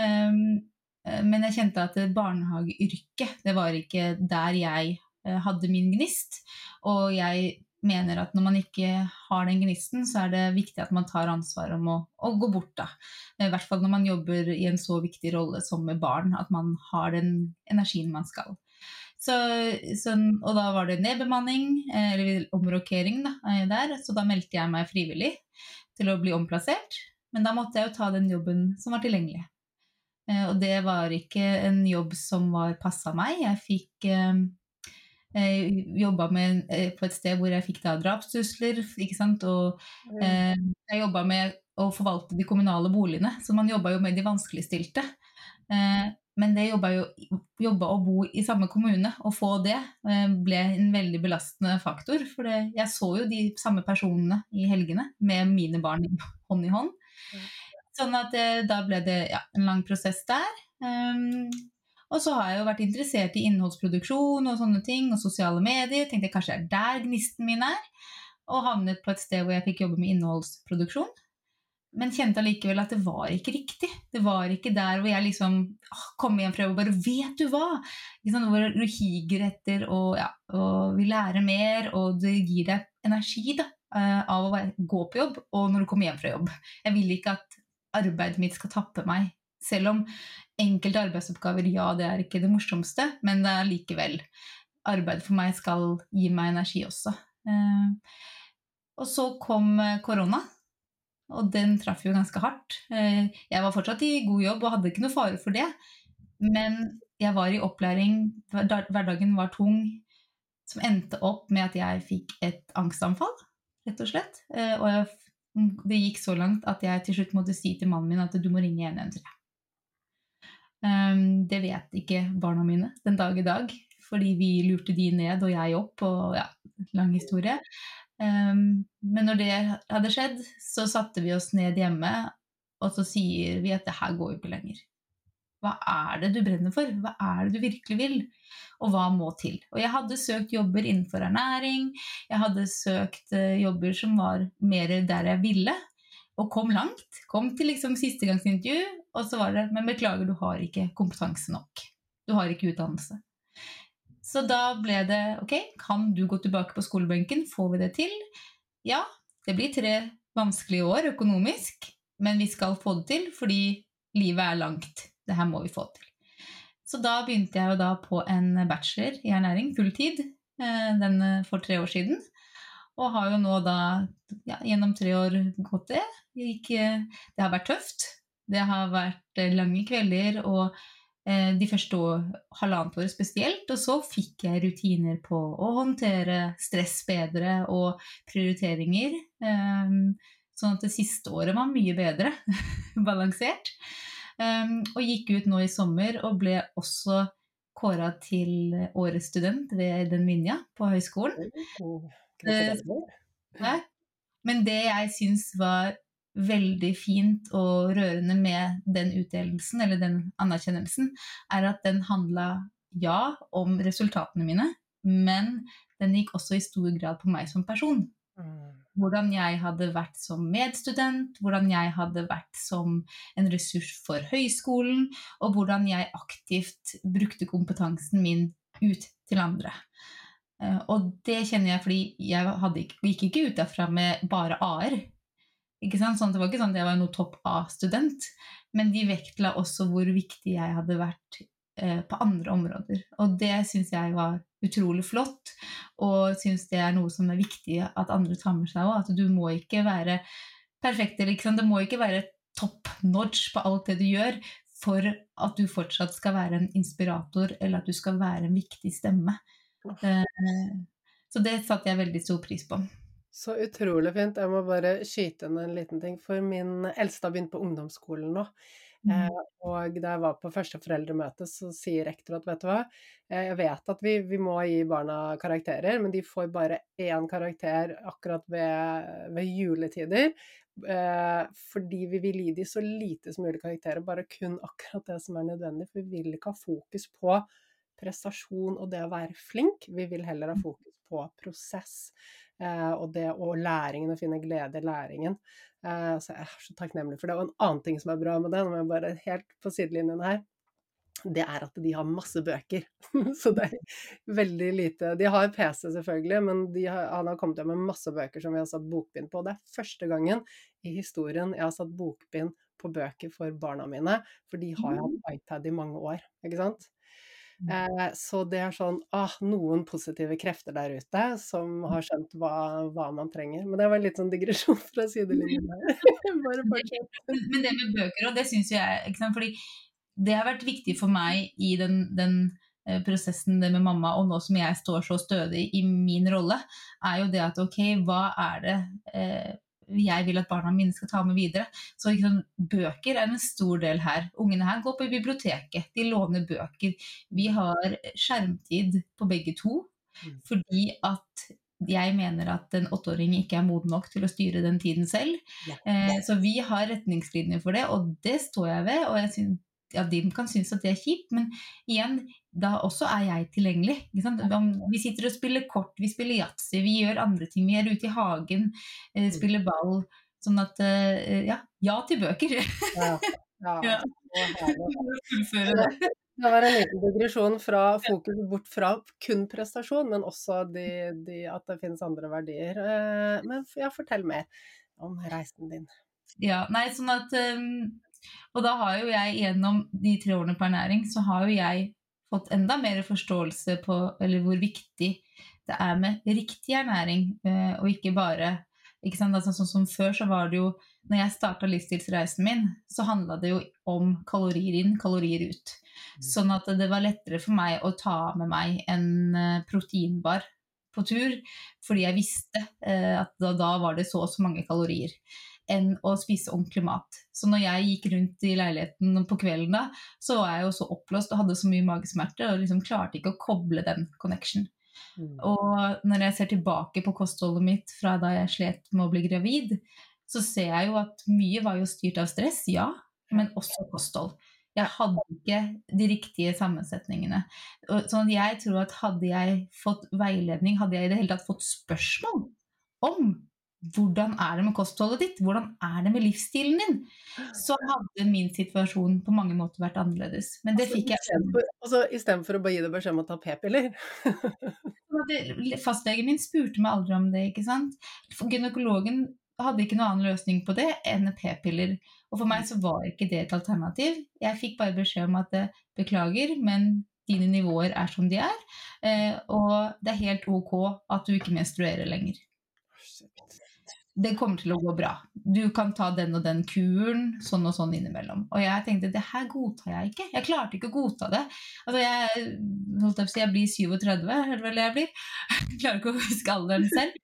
Men jeg kjente at barnehageyrket, det var ikke der jeg hadde min gnist, og jeg mener at når man ikke har den gnisten, så er det viktig at man tar ansvar om å, å gå bort da. I hvert fall når man jobber i en så viktig rolle som med barn, at man har den energien man skal. Så, så, og da var det nedbemanning, eller omrokering da, der, så da meldte jeg meg frivillig til å bli omplassert, men da måtte jeg jo ta den jobben som var tilgjengelig. Og det var ikke en jobb som var passet meg. Jeg fikk eh, jobbet med, på et sted hvor jeg fikk da drapstrusler, ikke sant, og eh, jeg jobbet med å forvalte de kommunale boligene, så man jobbet jo med de vanskeligstilte. Eh, Men det jobbet jo jobbet å bo i samme kommune, og få det ble en veldig belastende faktor, for det, jeg så jo de samme personene i helgene med mine barn hånd i hånd. Sånn at det, da ble det ja, en lang prosess der. Um, og så har jeg jo vært interessert i innholdsproduksjon og sånne ting, og sosiale medier. Tenkte jeg kanskje det er der gnisten min er. og havnet på et sted hvor jeg fikk jobbe med innholdsproduksjon. Men kjente allikevel at det var ikke riktig. Det var ikke der hvor jeg liksom åh, kom hjem fra jobb og bare, vet du hva? Liksom, hvor du higer etter og, ja, og vil lære mer, og det gir deg energi da, av å være, gå på jobb, og når du kommer hjem fra jobb. Jeg vil ikke at arbeidet mitt skal tappe meg, selv om enkelte arbeidsoppgaver, ja, det er ikke det morsomste, men det er likevel. Arbeid for meg skal gi meg energi også. Og så kom korona, og den traff jo ganske hardt. Jeg var fortsatt i god jobb og hadde ikke noe fare for det, men jeg var i opplæring, hverdagen var tung, som endte opp med at jeg fikk et angstanfall, rett og slett. Og jeg, det gikk så langt at jeg til slutt måtte si til mannen min at du må ringe en en tre. Det vet ikke barna mine den dag i dag, fordi vi lurte de ned og jeg opp, og ja, lang historie. Um, men når det hadde skjedd, så satte vi oss ned hjemme, og så sier vi at det her går jo ikke lenger. Hva er det du brenner for? Hva er det du virkelig vil? Og hva må til? Og jeg hadde søkt jobber innenfor ernæring, jeg hadde søkt uh, jobber som var mer der jeg ville, og kom langt. Kom til liksom sistegangsintervju, og så var det, men beklager, du har ikke kompetanse nok. Du har ikke utdannelse. Så da ble det, ok, kan du gå tilbake på skolebenken? Får vi det til? Ja, det blir tre vanskelige år økonomisk, men vi skal få det til, fordi livet er langt. Det her må vi få til. Så da begynte jeg jo da på en bachelor i ernæring, fulltid, den for tre år siden, og har jo nå da ja, gjennom tre år gått det. Det, gikk, det har vært tøft, det har vært lange kvelder, og de første halvannet år spesielt, og så fikk jeg rutiner på å håndtere stress bedre og prioriteringer, sånn at det siste året var mye bedre, balansert, og gikk ut nå i sommer og ble også kåret til årets student ved den linja på høyskolen. Gratulerer. Men det jeg synes var veldig fint og rørende med den utdelelsen, eller den anerkjennelsen, er at den handlet, ja, om resultatene mine, men den gikk også i stor grad på meg som person. Hvordan jeg hadde vært som medstudent, hvordan jeg hadde vært som en ressurs for høyskolen, og hvordan jeg aktivt brukte kompetansen min ut til andre. Og det kjenner jeg fordi jeg hadde ikke, gikk ikke ut derfra med bare A-er, ikke sant? Sånn, det var ikke sånn at jeg var noe topp A-student, men de vektla også hvor viktig jeg hadde vært eh, på andre områder. Og det synes jeg var utrolig flott, og synes det er noe som er viktig at andre tar med seg også, at du må ikke være perfekt, eller ikke sant? Det må ikke være top notch på alt det du gjør, for at du fortsatt skal være en inspirator, eller at du skal være en viktig stemme. Eh, så det satte jeg veldig stor pris på. Så utrolig fint. Jeg må bare skyte inn en liten ting, for min eldste har begynt på ungdomsskolen nå. Mm. Eh, og da jeg var på første foreldremøte, så sier rektor at, vet du hva, eh, jeg vet at vi, vi må gi barna karakterer, men de får bare én karakter akkurat ved, ved juletider, eh, fordi vi vil gi de så lite som mulig karakterer, bare kun akkurat det som er nødvendig, for vi vil ikke ha fokus på prestasjon og det å være flink, vi vil heller ha fokus på prosess, eh, og det og læringen, og finne glede i læringen. Eh, så jeg er så takknemlig for det. Og en annen ting som er bra med det, når jeg bare helt på sidelinjen her, det er at de har masse bøker. Så det er veldig lite. De har P C selvfølgelig, men de har, han har kommet hjem med masse bøker som vi har satt bokbind på. Det er første gangen i historien jeg har satt bokbind på bøker for barna mine, for de har jo hatt iPad i mange år, ikke sant? Eh, så det er sånn, ah, noen positive krefter der ute som har skjønt hva, hva man trenger. Men det var litt sånn digresjon fra sidelinjen der. Bare fortsett. Men det med bøker, og det synes jeg, ikke sant, fordi det har vært viktig for meg i den, den prosessen det med mamma, og nå som jeg står så stødig i min rolle, er jo det at, ok, hva er det eh, jeg vil at barna mine skal ta med videre. Så liksom, bøker er en stor del her. Ungene her går på biblioteket, de låner bøker. Vi har skjermtid på begge to, fordi at jeg mener at en åtteåring ikke er moden nok til å styre den tiden selv. Eh, så vi har retningslinjer for det, og det står jeg ved, og jeg synes ja, de kan synes at det er kjipt, men igjen, da også er jeg tilgjengelig. Ikke sant? Vi sitter og spiller kort, vi spiller yatzy, vi gjør andre ting, vi er ute i hagen, eh, spiller ball, sånn at, eh, ja, ja til bøker. Ja, ja, Ja, så herlig. fullføre det. Det var en liten digresjon fra fokus bort fra kun prestasjon, men også de, de, at det finnes andre verdier. Eh, Men f- ja, fortell mer om reisen din. Ja, nei, sånn at um, Og da har jo jeg gjennom de tre årene på ernæring, så har jo jeg fått enda mer forståelse på eller hvor viktig det er med riktig ernæring, eh, og ikke bare ikke sant? Altså, sånn som før så var det jo når jeg starta livsstilsreisen min, så handla det jo om kalorier inn, kalorier ut. Sånn at det var lettere for meg å ta med meg en eh, proteinbar på tur, fordi jeg visste eh, at da, da var det så og så mange kalorier, enn å spise ordentlig mat. Så når jeg gikk rundt i leiligheten på kvelden da, så var jeg jo så oppblåst og hadde så mye magesmerter, og liksom klarte ikke å koble den connection. Mm. Og når jeg ser tilbake på kostholdet mitt fra da jeg slet med å bli gravid, så ser jeg jo at mye var jo styrt av stress, ja, men også kosthold. Jeg hadde ikke de riktige sammensetningene. Og sånn at jeg tror at hadde jeg fått veiledning, hadde jeg i det hele tatt fått spørsmål om hvordan er det med kostholdet ditt, hvordan er det med livsstilen din, så hadde min situasjon på mange måter vært annerledes. Men det Altså, fikk jeg istedenfor, altså, istedenfor å bare gi deg beskjed om å ta p-piller. det- Fastlegen min spurte meg aldri om det, ikke sant? For gynekologen hadde ikke noen annen løsning på det enn p-piller. Og for meg så var ikke det et alternativ. Jeg fikk bare beskjed om at eh, beklager, men dine nivåer er som de er, eh, og det er helt ok at du ikke menstruerer lenger. Det kommer til å gå bra. Du kan ta den og den kuren, sånn og sånn innimellom. Og jeg tenkte, det her godtar jeg ikke. Jeg klarte ikke å godta det. Altså, jeg, holdt jeg, på å si, jeg blir syvogtretti, er det vel jeg blir? Jeg klarer ikke å huske alderen selv.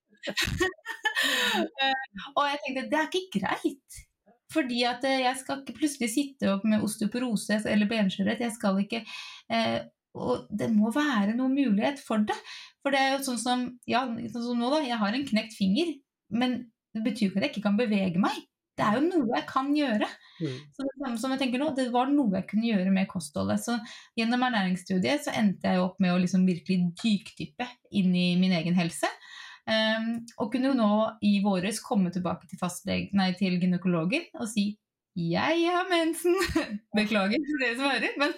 Og jeg tenkte, det er ikke greit. Fordi at eh, jeg skal ikke plutselig sitte opp med osteoporose eller benskjørhet. Jeg skal ikke... Eh, og det må være noen mulighet for det. For det er jo sånn som, ja, sånn som nå da, jeg har en knekt finger, men det betyr ikke at jeg ikke kan bevege meg. Det er jo noe jeg kan gjøre. Mm. Så det samme som jeg tenker nå, det var noe jeg kunne gjøre med kostholdet. Så gjennom ernæringsstudiet så endte jeg opp med å liksom virkelig dykdyppe inn i min egen helse. Um, og kunne jo nå i våres komme tilbake til, fastlege, nei, til gynekologen og si jeg har mensen. Beklager for dere som hører, men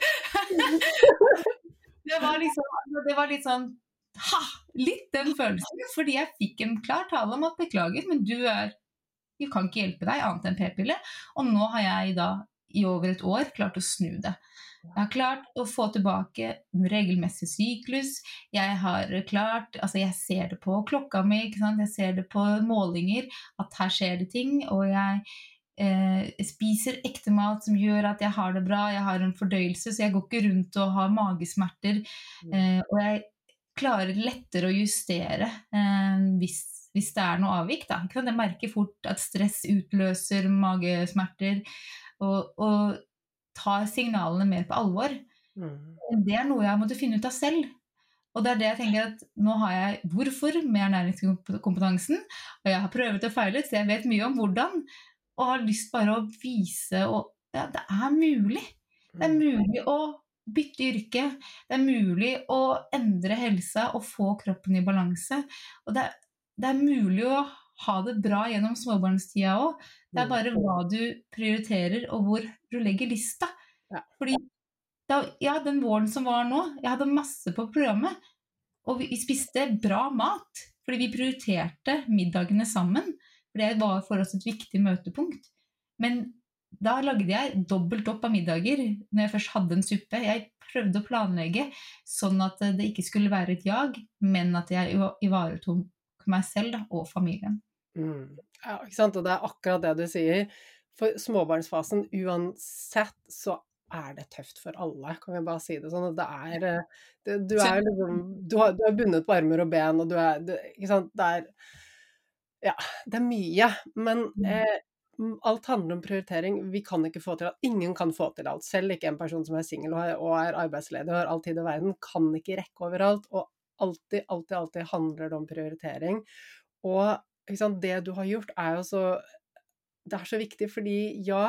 det var liksom, det var litt sånn ha, litt den følelsen, fordi jeg fikk en klar tale om at beklager, men du er, vi kan ikke hjelpe deg annet enn p-pille, og nå har jeg da i over et år klart å snu det. Jeg har klart å få tilbake en regelmessig syklus, jeg har klart, altså jeg ser det på klokka mi, ikke sant? Jeg ser det på målinger, at her skjer det ting, og jeg eh, spiser ekte mat som gjør at jeg har det bra, jeg har en fordøyelse, så jeg går ikke rundt og har magesmerter, eh, og jeg klarer lettere å justere eh, hvis, hvis det er noe avvik. Da. Jeg merker fort at stress utløser magesmerter, og, og tar signalene mer på alvor. Mm. Det er noe jeg måtte finne ut av selv. Og det er det jeg tenker at nå har jeg hvorfor med ernæringskompetansen, og jeg har prøvet og feilet, så jeg vet mye om hvordan, og har lyst bare å vise, og ja, det er mulig. Det er mulig å bytte yrke, det er mulig å endre helsa og få kroppen i balanse, og det er, det er mulig å ha det bra gjennom småbarnstida også. Det er bare hva du prioriterer og hvor du legger lista. Fordi da, ja, den våren som var nå, jeg hadde masse på programmet, og vi spiste bra mat, fordi vi prioriterte middagene sammen, for det var for oss et viktig møtepunkt. Men da lagde jeg dobbelt opp av middager når jeg først hadde en suppe. Jeg prøvde å planlegge sånn at det ikke skulle være et jag, men at jeg ivaretok meg selv da, og familien. Mm. Ja, ikke sant? Og det er akkurat det du sier. For småbarnsfasen, uansett, så er det tøft for alle, kan vi bare si det sånn. Det er, det, du, er liksom, du, har, du er bundet på armer og ben, og du er, du, ikke sant? Det er, ja, det er mye, men eh, alt handler om prioritering. Vi kan ikke få til alt. Ingen kan få til alt. Selv ikke en person som er single og er arbeidsledig og har all tid i verden, kan ikke rekke overalt. Og alltid, alltid, alltid handler det om prioritering. Og ikke sant, det du har gjort er jo så, det er så viktig, fordi ja,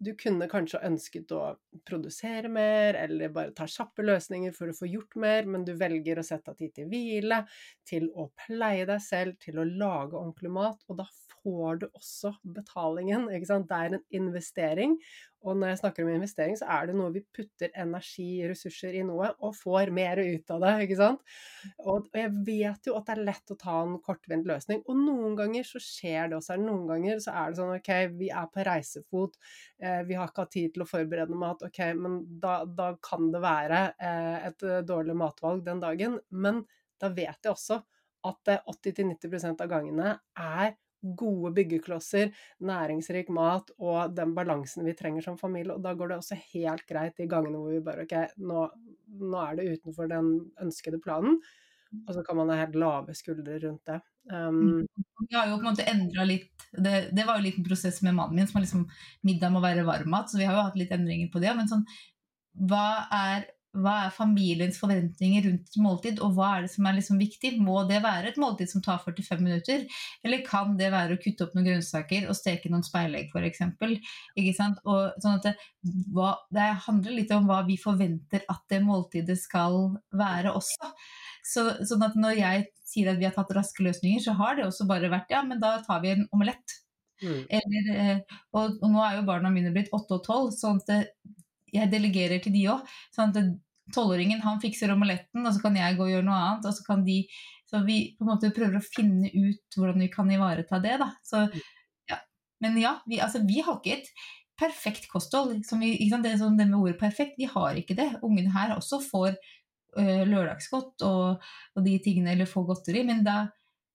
du kunne kanskje ønsket å produsere mer, eller bare ta kjappe løsninger for å få gjort mer, men du velger å sette av tid til hvile, til å pleie deg selv, til å lage ordentlig mat, og da får du også betalingen, ikke sant? Det er en investering, og når jeg snakker om investering, så er det noe vi putter energi, ressurser i noe, og får mer ut av det, ikke sant? Og jeg vet jo at det er lett å ta en kortvendt løsning, og noen ganger så skjer det også, noen ganger så er det sånn, ok, vi er på reisefot, eh, vi har ikke hatt tid til å forberede mat, ok, men da, da kan det være eh, et dårlig matvalg den dagen, men da vet jeg også at eh, åtti til nitti prosent av gangene er gode byggeklosser, næringsrik mat og den balansen vi trenger som familie, og da går det også helt greit de gangene hvor vi bare, ok, nå, nå er det utenfor den ønskede planen, og så kan man ha helt lave skuldre rundt det. Um, Vi har jo på en måte endret litt, det, det var jo litt en prosess med mannen min, som var liksom, middag må være varmmat, så vi har jo hatt litt endringer på det, men sånn, hva er, hva er familiens forventninger rundt et måltid, og hva er det som er liksom viktig? Må det være et måltid som tar førtifem minutter, eller kan det være å kutte opp noen grønnsaker og steke noen speilegg for eksempel, ikke sant? Og sånn at det, hva, det handler litt om hva vi forventer at det måltidet skal være også. Så, sånn at når jeg sier at vi har tatt raske løsninger, så har det også bare vært, ja, men da tar vi en omelett. mm, Eller, eh, og, og nå er jo barna mine blitt åtte og tolv, sånn at eh, jeg delegerer til de også, sånn at tolvåringen, han fikser omeletten, og så kan jeg gå og gjøre noe annet, og så kan de, så vi på en måte prøver å finne ut hvordan vi kan ivareta det da. Så, ja. Men ja, vi, altså, vi har ikke et perfekt kosthold, som vi, ikke sant? Det er sånn det med ordet perfekt, vi har ikke det. Ungen her også får uh, lørdagsgodt og, og de tingene, eller får godteri, men da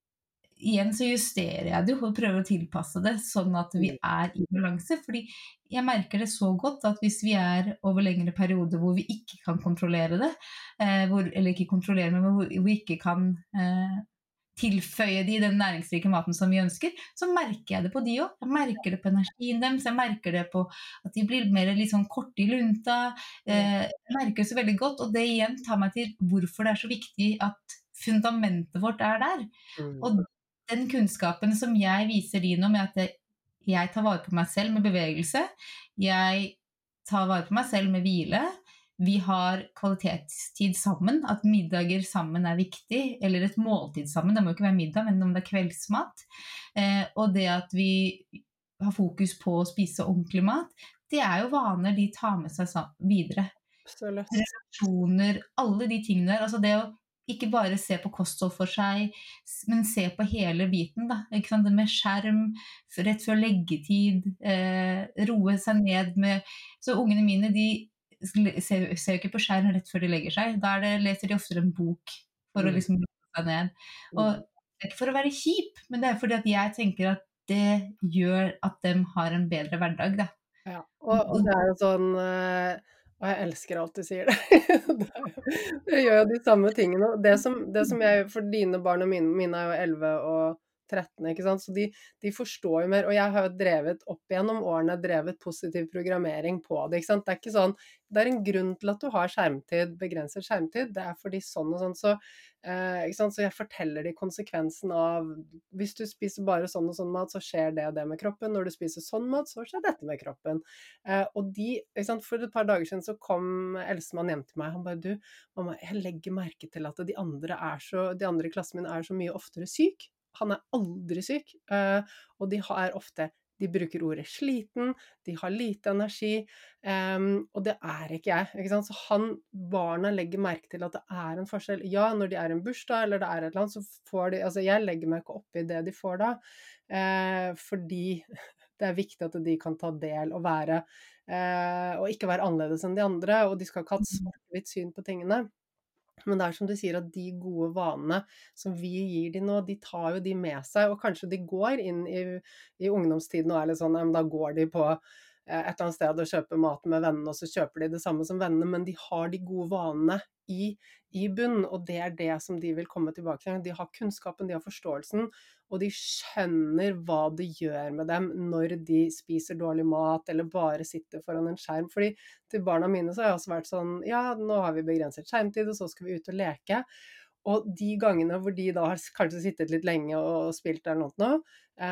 igjen så justerer jeg det jo og prøver å tilpasse det sånn at vi er i balanse, fordi jeg merker det så godt at hvis vi er over lengre perioder hvor vi ikke kan kontrollere det, eh, hvor, eller ikke kontrollere, men hvor vi ikke kan eh, tilføye de den næringsrike maten som vi ønsker, så merker jeg det på de også. Jeg merker det på energien dem, så jeg merker det på at de blir mer litt sånn korte i lunta. Eh, jeg merker det så veldig godt, og det igjen tar meg til hvorfor det er så viktig at fundamentet vårt er der. mm, Og den kunnskapen som jeg viser de nå med at jeg tar vare på meg selv med bevegelse, jeg tar vare på meg selv med hvile, vi har kvalitetstid sammen, at middager sammen er viktig, eller et måltid sammen, det må ikke være middag, men om det er kveldsmat, eh, og det at vi har fokus på å spise ordentlig mat, det er jo vaner de tar med seg videre. absolutt. Relasjoner, alle de tingene der, altså det å ikke bare se på kosthold for seg, men se på hele biten da, ikke sant? Det med skjerm, rett før leggetid, eh, roe seg ned med, så ungene mine, de ser, ser jo ikke på skjerm rett før de legger seg, da er det, leser de oftere en bok for Mm. å liksom roe seg ned, og det er ikke for å være kjip, men det er fordi at jeg tenker at det gjør at de har en bedre hverdag da. Ja, og, og det er jo sånn, eh, og jeg elsker alt du sier det. Det er jo- Jeg gjør jo de samme tingene. Det som, det som jeg, for dine barn og mine, mine er jo elleve og tretten, ikke sant? Så de, de forstår jo mer, og jeg har jo drevet opp gjennom årene, drevet positiv programmering på det, ikke sant? Det er ikke sånn, det er en grunn til at du har skjermtid, begrenset skjermtid, det er fordi sånn og sånn, så, eh, ikke sant? Så jeg forteller de konsekvensen av, hvis du spiser bare sånn og sånn mat, så skjer det og det med kroppen, når du spiser sånn mat, så skjer dette med kroppen. Eh, og de, ikke sant? For et par dager siden så kom Elsemann hjem til meg, han bare, du, mamma, jeg legger merke til at de andre, er så, de andre i klassen min er så mye oftere syk. Han er aldri syk, uh, og de har ofte, de bruker ordet sliten, de har lite energi, um, og det er ikke jeg, ikke sant? Så han, barna legger merke til at det er en forskjell. Ja, når de er en bursdag, eller det er et eller annet, så får de, altså jeg legger meg ikke opp i det de får da, uh, fordi det er viktig at de kan ta del og være, uh, og ikke være annerledes enn de andre, og de skal ikke ha et svart-hvitt syn på tingene. Men det er som du sier at de gode vanene som vi gir de nå, de tar jo de med seg, og kanskje de går inn i, i ungdomstiden og er litt sånn, ja, men da går de på eh, et eller annet sted og kjøper mat med vennene, og så kjøper de det samme som vennene, men de har de gode vanene i, i bunn, og det er det som de vil komme tilbake til. De har kunnskapen, de har forståelsen, og de skjønner hva det gjør med dem når de spiser dårlig mat, eller bare sitter foran en skjerm. Fordi til barna mine så har jeg også vært sånn, ja, nå har vi begrenset skjermtid, og så skal vi ut og leke. Og de gangene hvor de da har kanskje sittet litt lenge og spilt eller noe nå,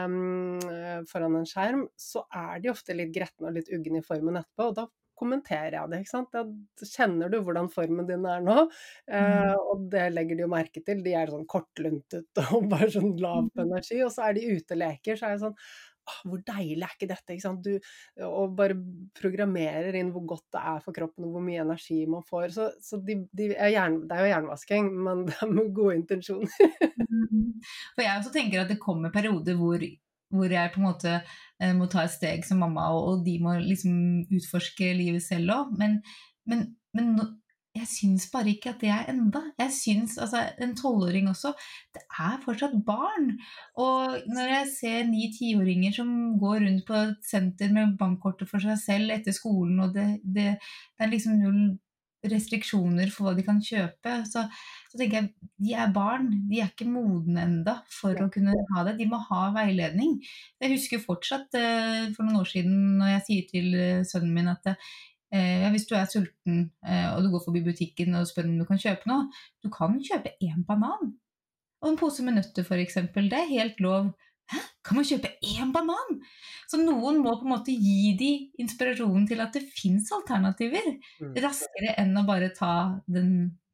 um, foran en skjerm, så er de ofte litt gretne og litt uggen i formen etterpå, og da kommenterer jeg det, ikke sant? Da kjenner du hvordan formen din er nå, eh, Mm. og det legger de jo merke til. De er sånn kortluntet og bare sånn lav på energi, og så er de ute og leker, så er det sånn, «Åh, hvor deilig er ikke dette», ikke sant? Du, og bare programmerer inn hvor godt det er for kroppen, og hvor mye energi man får. Så, så de, de er hjern, det er jo hjernevasking, men det er med gode intensjoner. Mm. For jeg også tenker at det kommer perioder hvor, hvor jeg på en måte eh, må ta et steg som mamma, og, og de må liksom utforske livet selv også. Men, men, men nå- jeg syns bare ikke at det er enda. Jeg syns, altså en tolvåring også, det er fortsatt barn. Og når jeg ser ni-tiåringer som går rundt på et senter med bankkortet for seg selv etter skolen, og det, det, det er liksom null restriksjoner for hva de kan kjøpe, så, så tenker jeg, de er barn, de er ikke modne enda for å kunne ha det. De må ha veiledning. Jeg husker fortsatt eh, for noen år siden når jeg sier til eh, sønnen min at eh, ja, hvis du er sulten eh, og du går forbi butikken og spør om du kan kjøpe noe, du kan kjøpe en banan. Og en pose med nøtter for eksempel, det er helt lov. Hæ? Kan man kjøpe en banan? Så noen må på en måte gi de inspirasjonen til at det finnes alternativer, Mm. raskere enn å bare ta den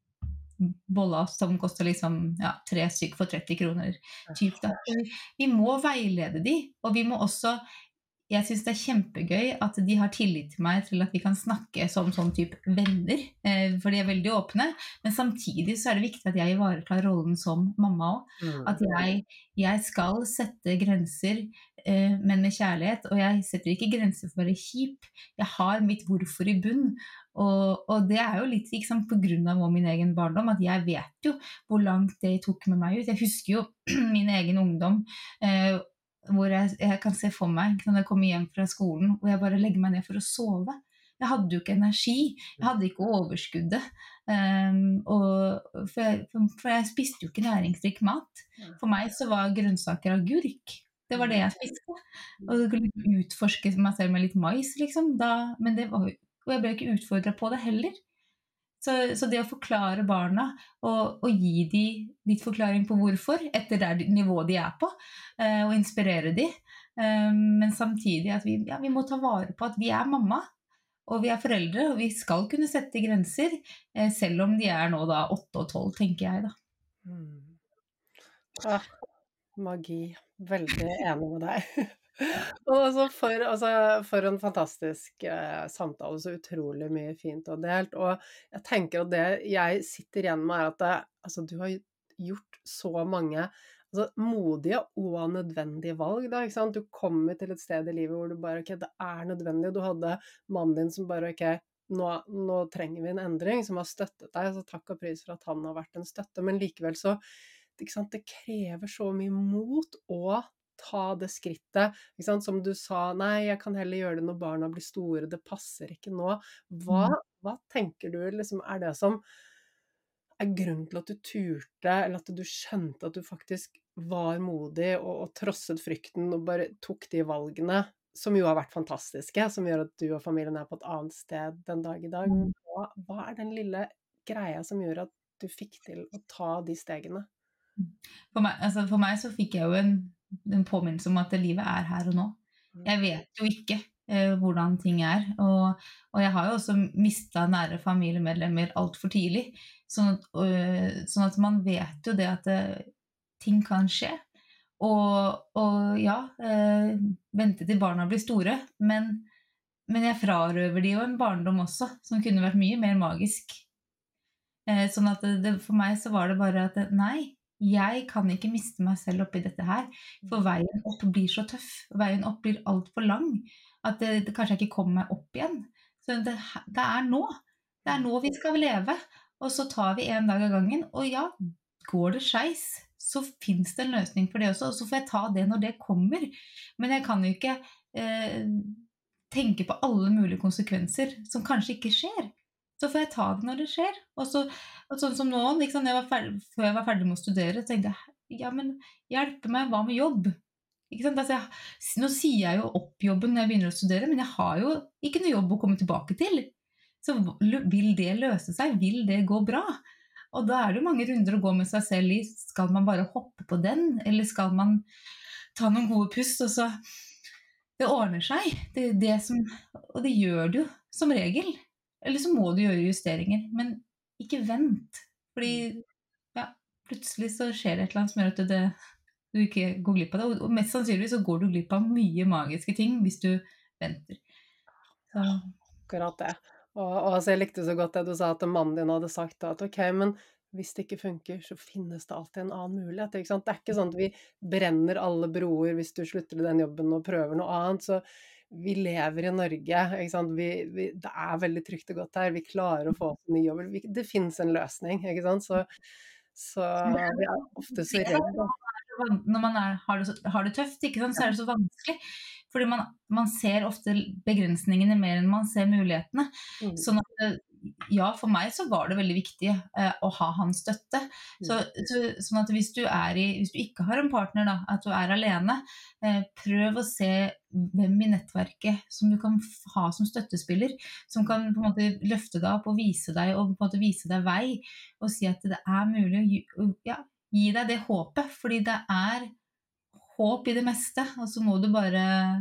bolla som koster liksom ja, tre stykk for tretti kroner. Typ, da. Så Vi, vi må veilede de, og vi må også jeg synes det er kjempegøy at de har tillit til meg til at vi kan snakke som sånn type venner, eh, for de er veldig åpne, men samtidig så er det viktig at jeg ivaretar rollen som mamma også. Mm. At jeg, jeg skal sette grenser, eh, men med kjærlighet, og jeg setter ikke grenser for å være kjip. Jeg har mitt hvorfor i bunn, og, og det er jo litt liksom, på grunn av min egen barndom, at jeg vet jo hvor langt det tok med meg ut. Jeg husker jo min egen ungdom, eh, hvor jeg, jeg kan se for meg når jeg kommer hjem fra skolen, og jeg bare legger meg ned for å sove. Jeg hadde jo ikke energi, jeg hadde ikke overskuddet, um, og, for, jeg, for, for jeg spiste jo ikke næringsrik mat. For meg så var grønnsaker agurk, det var det jeg spiste. Og jeg kunne utforske meg selv med litt mais, liksom, da, men det var, og jeg ble ikke utfordret på det heller. Så, så det å forklare barna og, og gi de litt forklaring på hvorfor, etter det nivået de er på, eh, og inspirere de, eh, men samtidig at vi, ja, vi må ta vare på at vi er mamma, og vi er foreldre, og vi skal kunne sette grenser, eh, selv om de er nå da åtte og tolv, tenker jeg da. Mm. Ah, magi. Veldig enig med deg. Og altså for, altså for en fantastisk eh, samtale, så utrolig mye fint og delt. Og jeg tenker at det jeg sitter igjen med er at det, altså, du har gjort så mange altså, modige og nødvendige valg. Da, ikke sant? Du kommer til et sted i livet hvor du bare, ok, det er nødvendig. Du hadde mannen din som bare, ok, nå, nå trenger vi en endring, som har støttet deg. Så takk og pris for at han har vært en støtte. Men likevel så, ikke sant, det krever så mye mot å ta det skrittet, ikke sant? Som du sa, nei, jeg kan heller gjøre det når barna blir store, det passer ikke nå. Hva, Mm. hva tenker du liksom, er det som er grunnen til at du turte, eller at du skjønte at du faktisk var modig og, og trosset frykten og bare tok de valgene, som jo har vært fantastiske, som gjør at du og familien er på et annet sted den dag i dag. Mm. Hva, hva er den lille greia som gjør at du fikk til å ta de stegene? For meg, altså for meg så fikk jeg jo en, en påminnelse om at livet er her og nå. Jeg vet jo ikke eh, hvordan ting er, og, og jeg har jo også mistet nære familiemedlemmer alt for tidlig, sånn at, øh, sånn at man vet jo det at det, ting kan skje. Og, og ja, eh, vente til barna blir store, men, men jeg frarøver de jo en barndom også, som kunne vært mye mer magisk. Eh, sånn at det, det, for meg så var det bare at det, nei, jeg kan ikke miste meg selv oppi dette her, for veien opp blir så tøff, veien opp blir alt for lang, at det, det kanskje jeg ikke kommer meg opp igjen. Så det, det er nå, det er nå vi skal leve, og så tar vi en dag av gangen, og ja, går det skeis, så finnes det en løsning for det også, og så får jeg ta det når det kommer. Men jeg kan jo ikke eh, tenke på alle mulige konsekvenser som kanskje ikke skjer. Så får jeg ta det når det skjer. Og, så, og sånn som nå, liksom, jeg var ferdig, før jeg var ferdig med å studere, så tenkte jeg, ja, men hjelpe meg, hva med jobb? Ikke sant? Altså, jeg, nå sier jeg jo opp jobben når jeg begynner å studere, men jeg har jo ikke noe jobb å komme tilbake til. Så vil det løse seg? Vil det gå bra? Og da er det jo mange runder å gå med seg selv i. Skal man bare hoppe på den, eller skal man ta noen gode pust, og så det ordner seg. Det, det som, og det gjør du jo som regel. Eller så må du gjøre justeringer. Men ikke vent. Fordi ja, plutselig så skjer det et eller annet som gjør at det, du ikke går glipp av det. Og mest sannsynlig så går du glipp av mye magiske ting hvis du venter. Så. Akkurat det. Og, og altså, jeg likte så godt det du sa at mannen din hadde sagt at ok, men hvis det ikke funker, så finnes det alltid en annen mulighet, ikke sant? Det er ikke sånn at vi brenner alle broer hvis du slutter i den jobben og prøver noe annet, så vi lever i Norge, ikke sant? Vi, vi, det er veldig trygt og godt her, vi klarer å få oss en ny jobb, vi, det finnes en løsning, ikke sant? Så, så vi er ofte så redde. Når man er, har, det, har det tøft, ikke sant, så er det så vanskelig. Fordi man, man ser ofte begrensningene mer enn man ser mulighetene. Mm. Sånn at, ja, for meg så var det veldig viktig eh, å ha hans støtte. Så, så, sånn at hvis du, er i, hvis du ikke har en partner, da, at du er alene, eh, prøv å se hvem i nettverket som du kan ha som støttespiller, som kan på en måte løfte deg opp og vise deg, og på en måte vise deg vei, og si at det er mulig å ja, gi deg det håpet, fordi det er håp i det meste, og så må du bare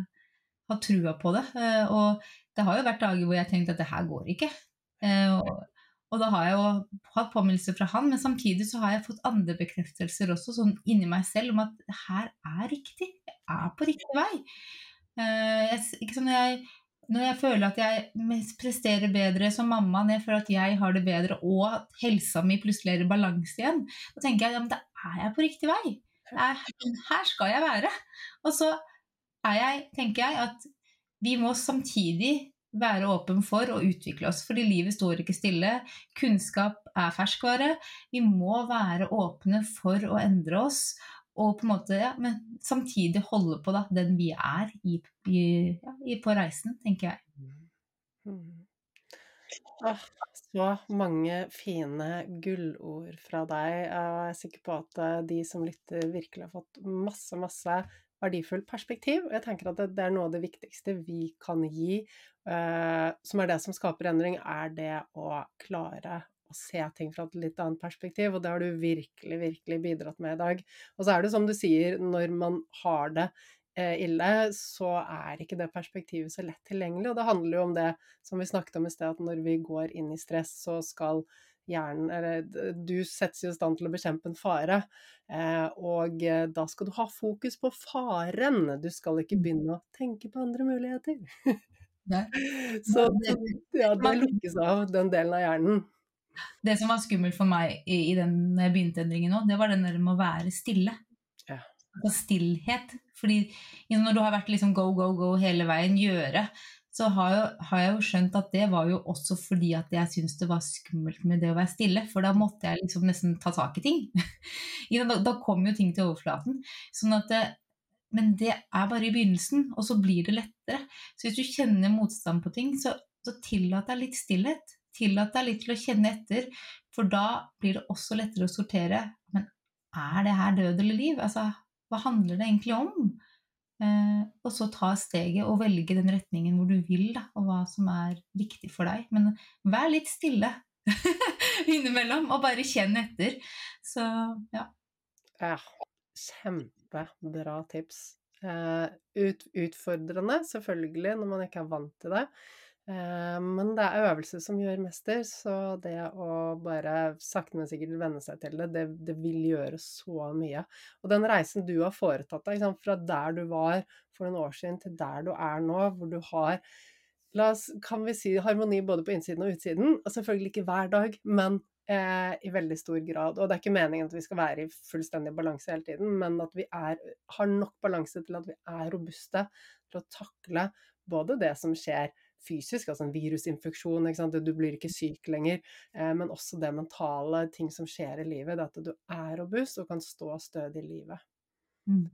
ha trua på det. Og det har jo vært dager hvor jeg tenkte at det her går ikke. Og, og da har jeg jo hatt påminnelser fra han, men samtidig så har jeg fått andre bekreftelser også, sånn inni meg selv, om at det her er riktig. Jeg er på riktig vei. Jeg, ikke sånn, jeg, når jeg føler at jeg presterer bedre som mamma, når jeg føler at jeg har det bedre, og at helsa mi plutselig er i balanse igjen, da tenker jeg, ja, men da er jeg på riktig vei. Er, her skal jeg være. Og så er jeg, tenker jeg, at vi må samtidig være åpen for å utvikle oss, fordi livet står ikke stille. Kunnskap er ferskvare. Vi må være åpne for å endre oss, og på en måte, ja, men samtidig holde på da, den vi er i, i, ja, på reisen, tenker jeg. Mm. Ah, så mange fine gullord fra deg. Jeg er sikker på at de som lytter virkelig har fått masse, masse verdifull perspektiv. Og jeg tenker at det er noe av det viktigste vi kan gi, uh, som er det som skaper endring, er det å klare å se ting fra et litt annet perspektiv, og det har du virkelig, virkelig bidratt med i dag. Og så er det som du sier, når man har det ille, så er ikke det perspektivet så lett tilgjengelig, og det handler jo om det som vi snakket om i sted, at når vi går inn i stress, så skal hjernen, eller du settes jo i stand til å bekjempe en fare, og da skal du ha fokus på faren, du skal ikke begynne å tenke på andre muligheter. så, så ja, det lukkes av den delen av hjernen. Det som var skummelt for meg i, i den begynteendringen nå, det var den der med å være stille. Ja. Stillhet, fordi når du har vært liksom go, go, go hele veien, gjøre, så har, jo, har jeg jo skjønt at det var jo også fordi at jeg syntes det var skummelt med det å være stille, for da måtte jeg liksom nesten ta tak i ting. da, da kom jo ting til overflaten, sånn at det, men det er bare i begynnelsen, og så blir det lettere. Så hvis du kjenner motstand på ting, så, så tillat deg litt stillhet, tillat deg litt til å kjenne etter, for da blir det også lettere å sortere, men er det her død eller liv? Altså, hva handler det egentlig om? Eh, og så ta steget og velge den retningen hvor du vil, da, og hva som er riktig for deg. Men vær litt stille innimellom, og bare kjenn etter. Så, ja. Ja, kjempebra tips. Eh, ut, utfordrende, selvfølgelig, når man ikke er vant til det. Eh, men det er øvelse som gjør mester, så det å bare sakte men sikkert venne seg til det, det, det vil gjøre så mye. Og den reisen du har foretatt deg, fra der du var for noen år siden til der du er nå, hvor du har, la oss, kan vi si, harmoni både på innsiden og utsiden, og selvfølgelig ikke hver dag, men eh, i veldig stor grad. Og det er ikke meningen at vi skal være i fullstendig balanse hele tiden, men at vi er, har nok balanse til at vi er robuste til å takle både det som skjer fysisk, altså en virusinfeksjon, ikke sant? Du blir ikke syk lenger, eh, men også det mentale, ting som skjer i livet, det at du er robust og kan stå stødig i livet. Mm.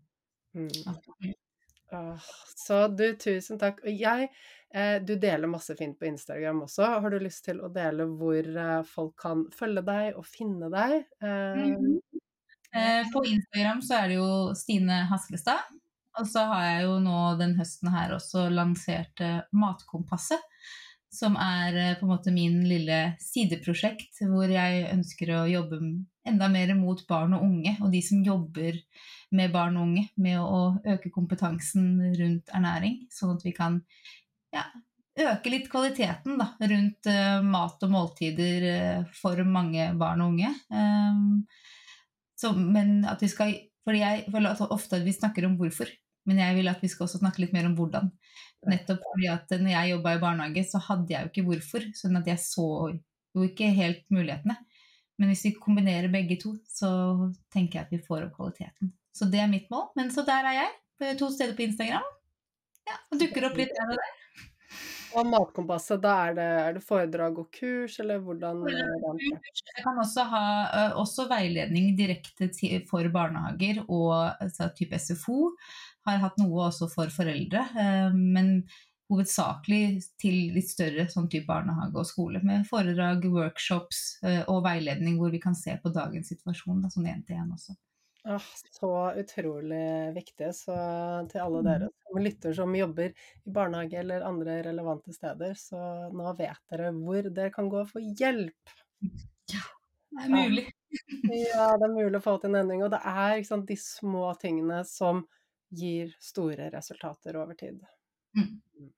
Mm. Ah, så du, tusen takk. Og jeg, eh, du deler masse fint på Instagram også. Har du lyst til å dele hvor eh, folk kan følge deg og finne deg? Eh, mm. eh, på Instagram så er det jo Stine Haskelstad. Og så har jeg jo nå den høsten her også lansert Matkompasset, som er eh, på en måte min lille sideprosjekt, hvor jeg ønsker å jobbe enda mer mot barn og unge, og de som jobber med barn og unge, med å øke kompetansen rundt ernæring, sånn at vi kan ja, øke litt kvaliteten da, rundt uh, mat og måltider uh, for mange barn og unge. Um, så, men at vi skal, fordi jeg føler at ofte vi snakker om hvorfor, men jeg vil at vi skal også snakke litt mer om hvordan. Nettopp fordi at når jeg jobbet i barnehage, så hadde jeg jo ikke hvorfor, sånn at jeg så jo ikke helt mulighetene. Men hvis vi kombinerer begge to, så tenker jeg at vi får opp kvaliteten. Så det er mitt mål, men så der er jeg, på to steder på Instagram. Ja, og dukker opp litt der og der. Og Matkompasset, da er det, er det foredrag og kurs, eller hvordan? Jeg kan også ha uh, også veiledning direkte til, for barnehager og altså, type S F O. Har hatt noe også for foreldre, uh, men hovedsakelig til litt større sånn type barnehage og skole, med foredrag, workshops uh, og veiledning hvor vi kan se på dagens situasjon, da, sånn en til en også. Ah, så utrolig viktig, så til alle dere som lytter som jobber i barnehage eller andre relevante steder, så nå vet dere hvor dere kan gå for hjelp. Ja, det er mulig. Ja, det er mulig å få til en endring, og det er ikke sant, de små tingene som gir store resultater over tid. Mm.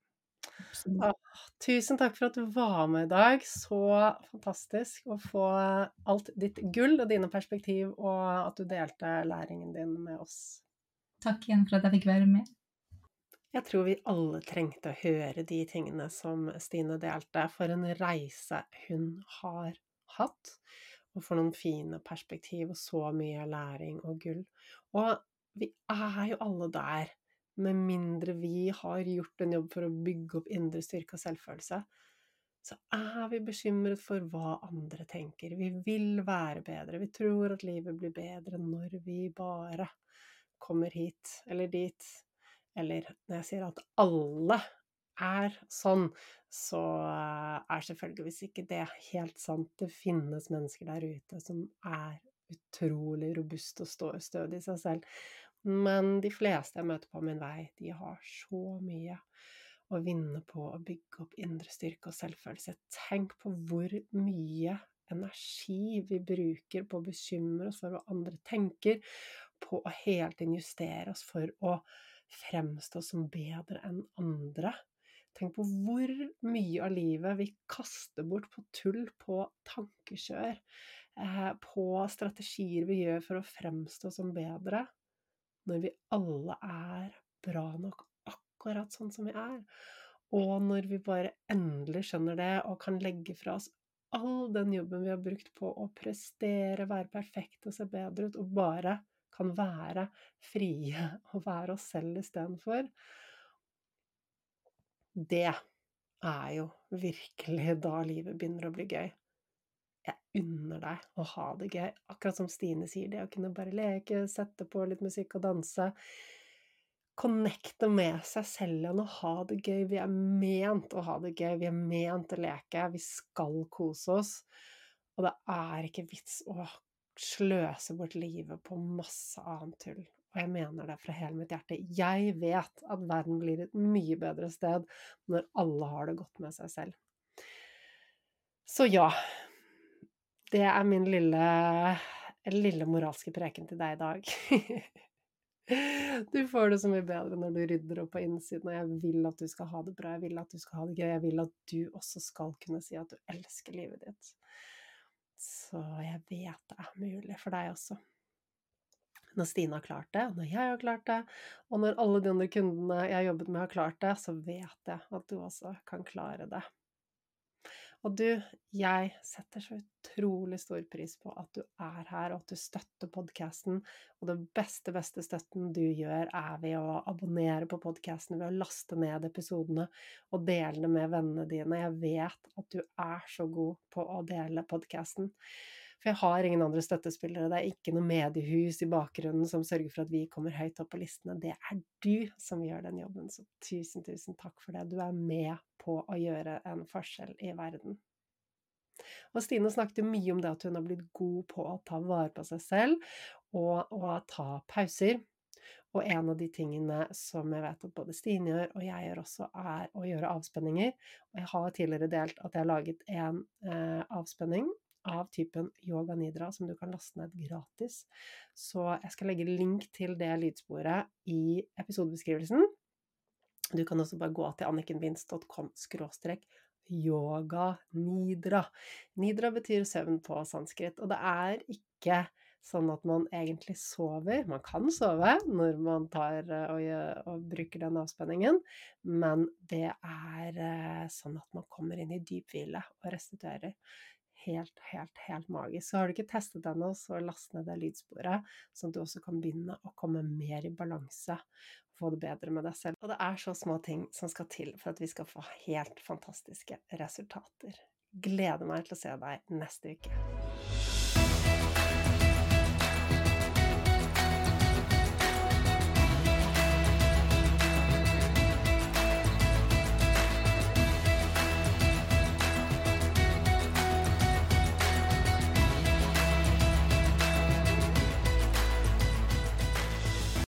Ah, tusen takk for at du var med i dag. Så fantastisk å få alt ditt gull og dine perspektiv, og at du delte læringen din med oss. Takk igjen for at jeg fikk være med. Jeg tror vi alle trengte å høre de tingene som Stine delte, for en reise hun har hatt, og for noen fine perspektiv og så mye læring og gull. Og vi er jo alle der, med mindre vi har gjort en jobb for å bygge opp indre styrke og selvfølelse, så er vi bekymret for hva andre tenker. Vi vil være bedre, vi tror at livet blir bedre når vi bare kommer hit eller dit. Eller når jeg sier at alle er sånn, så er selvfølgeligvis ikke det helt sant. Det finnes mennesker der ute som er utrolig robust og stødig i seg selv. Men de fleste jeg møter på min vei, de har så mye å vinne på å bygge opp indre styrke og selvfølelse. Tenk på hvor mye energi vi bruker på å bekymre oss for hva andre tenker, på å hele tiden justere oss for å fremstå som bedre enn andre. Tenk på hvor mye av livet vi kaster bort på tull, på tankekjør, eh, på strategier vi gjør for å fremstå som bedre, når vi alle er bra nok akkurat sånn som vi er. Og når vi bare endelig skjønner det, og kan legge fra oss all den jobben vi har brukt på å prestere, være perfekt og se bedre ut, og bare kan være frie og være oss selv i stedet for. Det er jo virkelig da livet begynner å bli gøy. Jeg unner deg å ha det gøy. Akkurat som Stine sier, det å kunne bare leke, sette på litt musikk og danse. Connecte med seg selv igjen og ha det gøy. Vi er ment å ha det gøy, vi er ment å leke, vi skal kose oss. Og det er ikke vits å sløse bort livet på masse annet tull. Og jeg mener det fra hele mitt hjerte. Jeg vet at verden blir et mye bedre sted når alle har det godt med seg selv. Så ja, det er min lille, lille moralske preken til deg i dag. Du får det så mye bedre når du rydder opp på innsiden, og jeg vil at du skal ha det bra, jeg vil at du skal ha det gøy, jeg vil at du også skal kunne si at du elsker livet ditt. Så jeg vet det er mulig for deg også. Når Stine har klart det, når jeg har klart det, og når alle de andre kundene jeg har jobbet med har klart det, så vet jeg at du også kan klare det. Og du, jeg setter så utrolig stor pris på at du er her, og at du støtter podcasten, og det beste, beste støtten du gjør er ved å abonnere på podcasten, ved å laste ned episodene og dele det med vennene dine. Jeg vet at du er så god på å dele podcasten. For jeg har ingen andre støttespillere, det er ikke noe mediehus i bakgrunnen som sørger for at vi kommer høyt opp på listene. Det er du som gjør den jobben, så tusen, tusen takk for det. Du er med på å gjøre en forskjell i verden. Og Stine snakket mye om det at hun har blitt god på å ta vare på seg selv og, og ta pauser. Og en av de tingene som jeg vet at både Stine gjør, og jeg gjør også, er å gjøre avspenninger. Og jeg har tidligere delt at jeg har laget en eh, avspenning av typen yoga nidra som du kan laste ned gratis. Så jeg skal legge link til det lydsporet i episodebeskrivelsen. Du kan også bare gå til annikenbinds punktum com skråstrek yoga nidra. Nidra betyr søvn på sanskrit, og det er ikke sånn at man egentlig sover. Man kan sove når man tar og, og bruker den avspenningen, men det er sånn at man kommer inn i dyp hvile og restituerer. Helt, helt, helt magisk. Så har du ikke testet ennå, så last ned det lydsporet, sånn at du også kan begynne å komme mer i balanse og få det bedre med deg selv. Og det er så små ting som skal til for at vi skal få helt fantastiske resultater. Gleder meg til å se deg neste uke.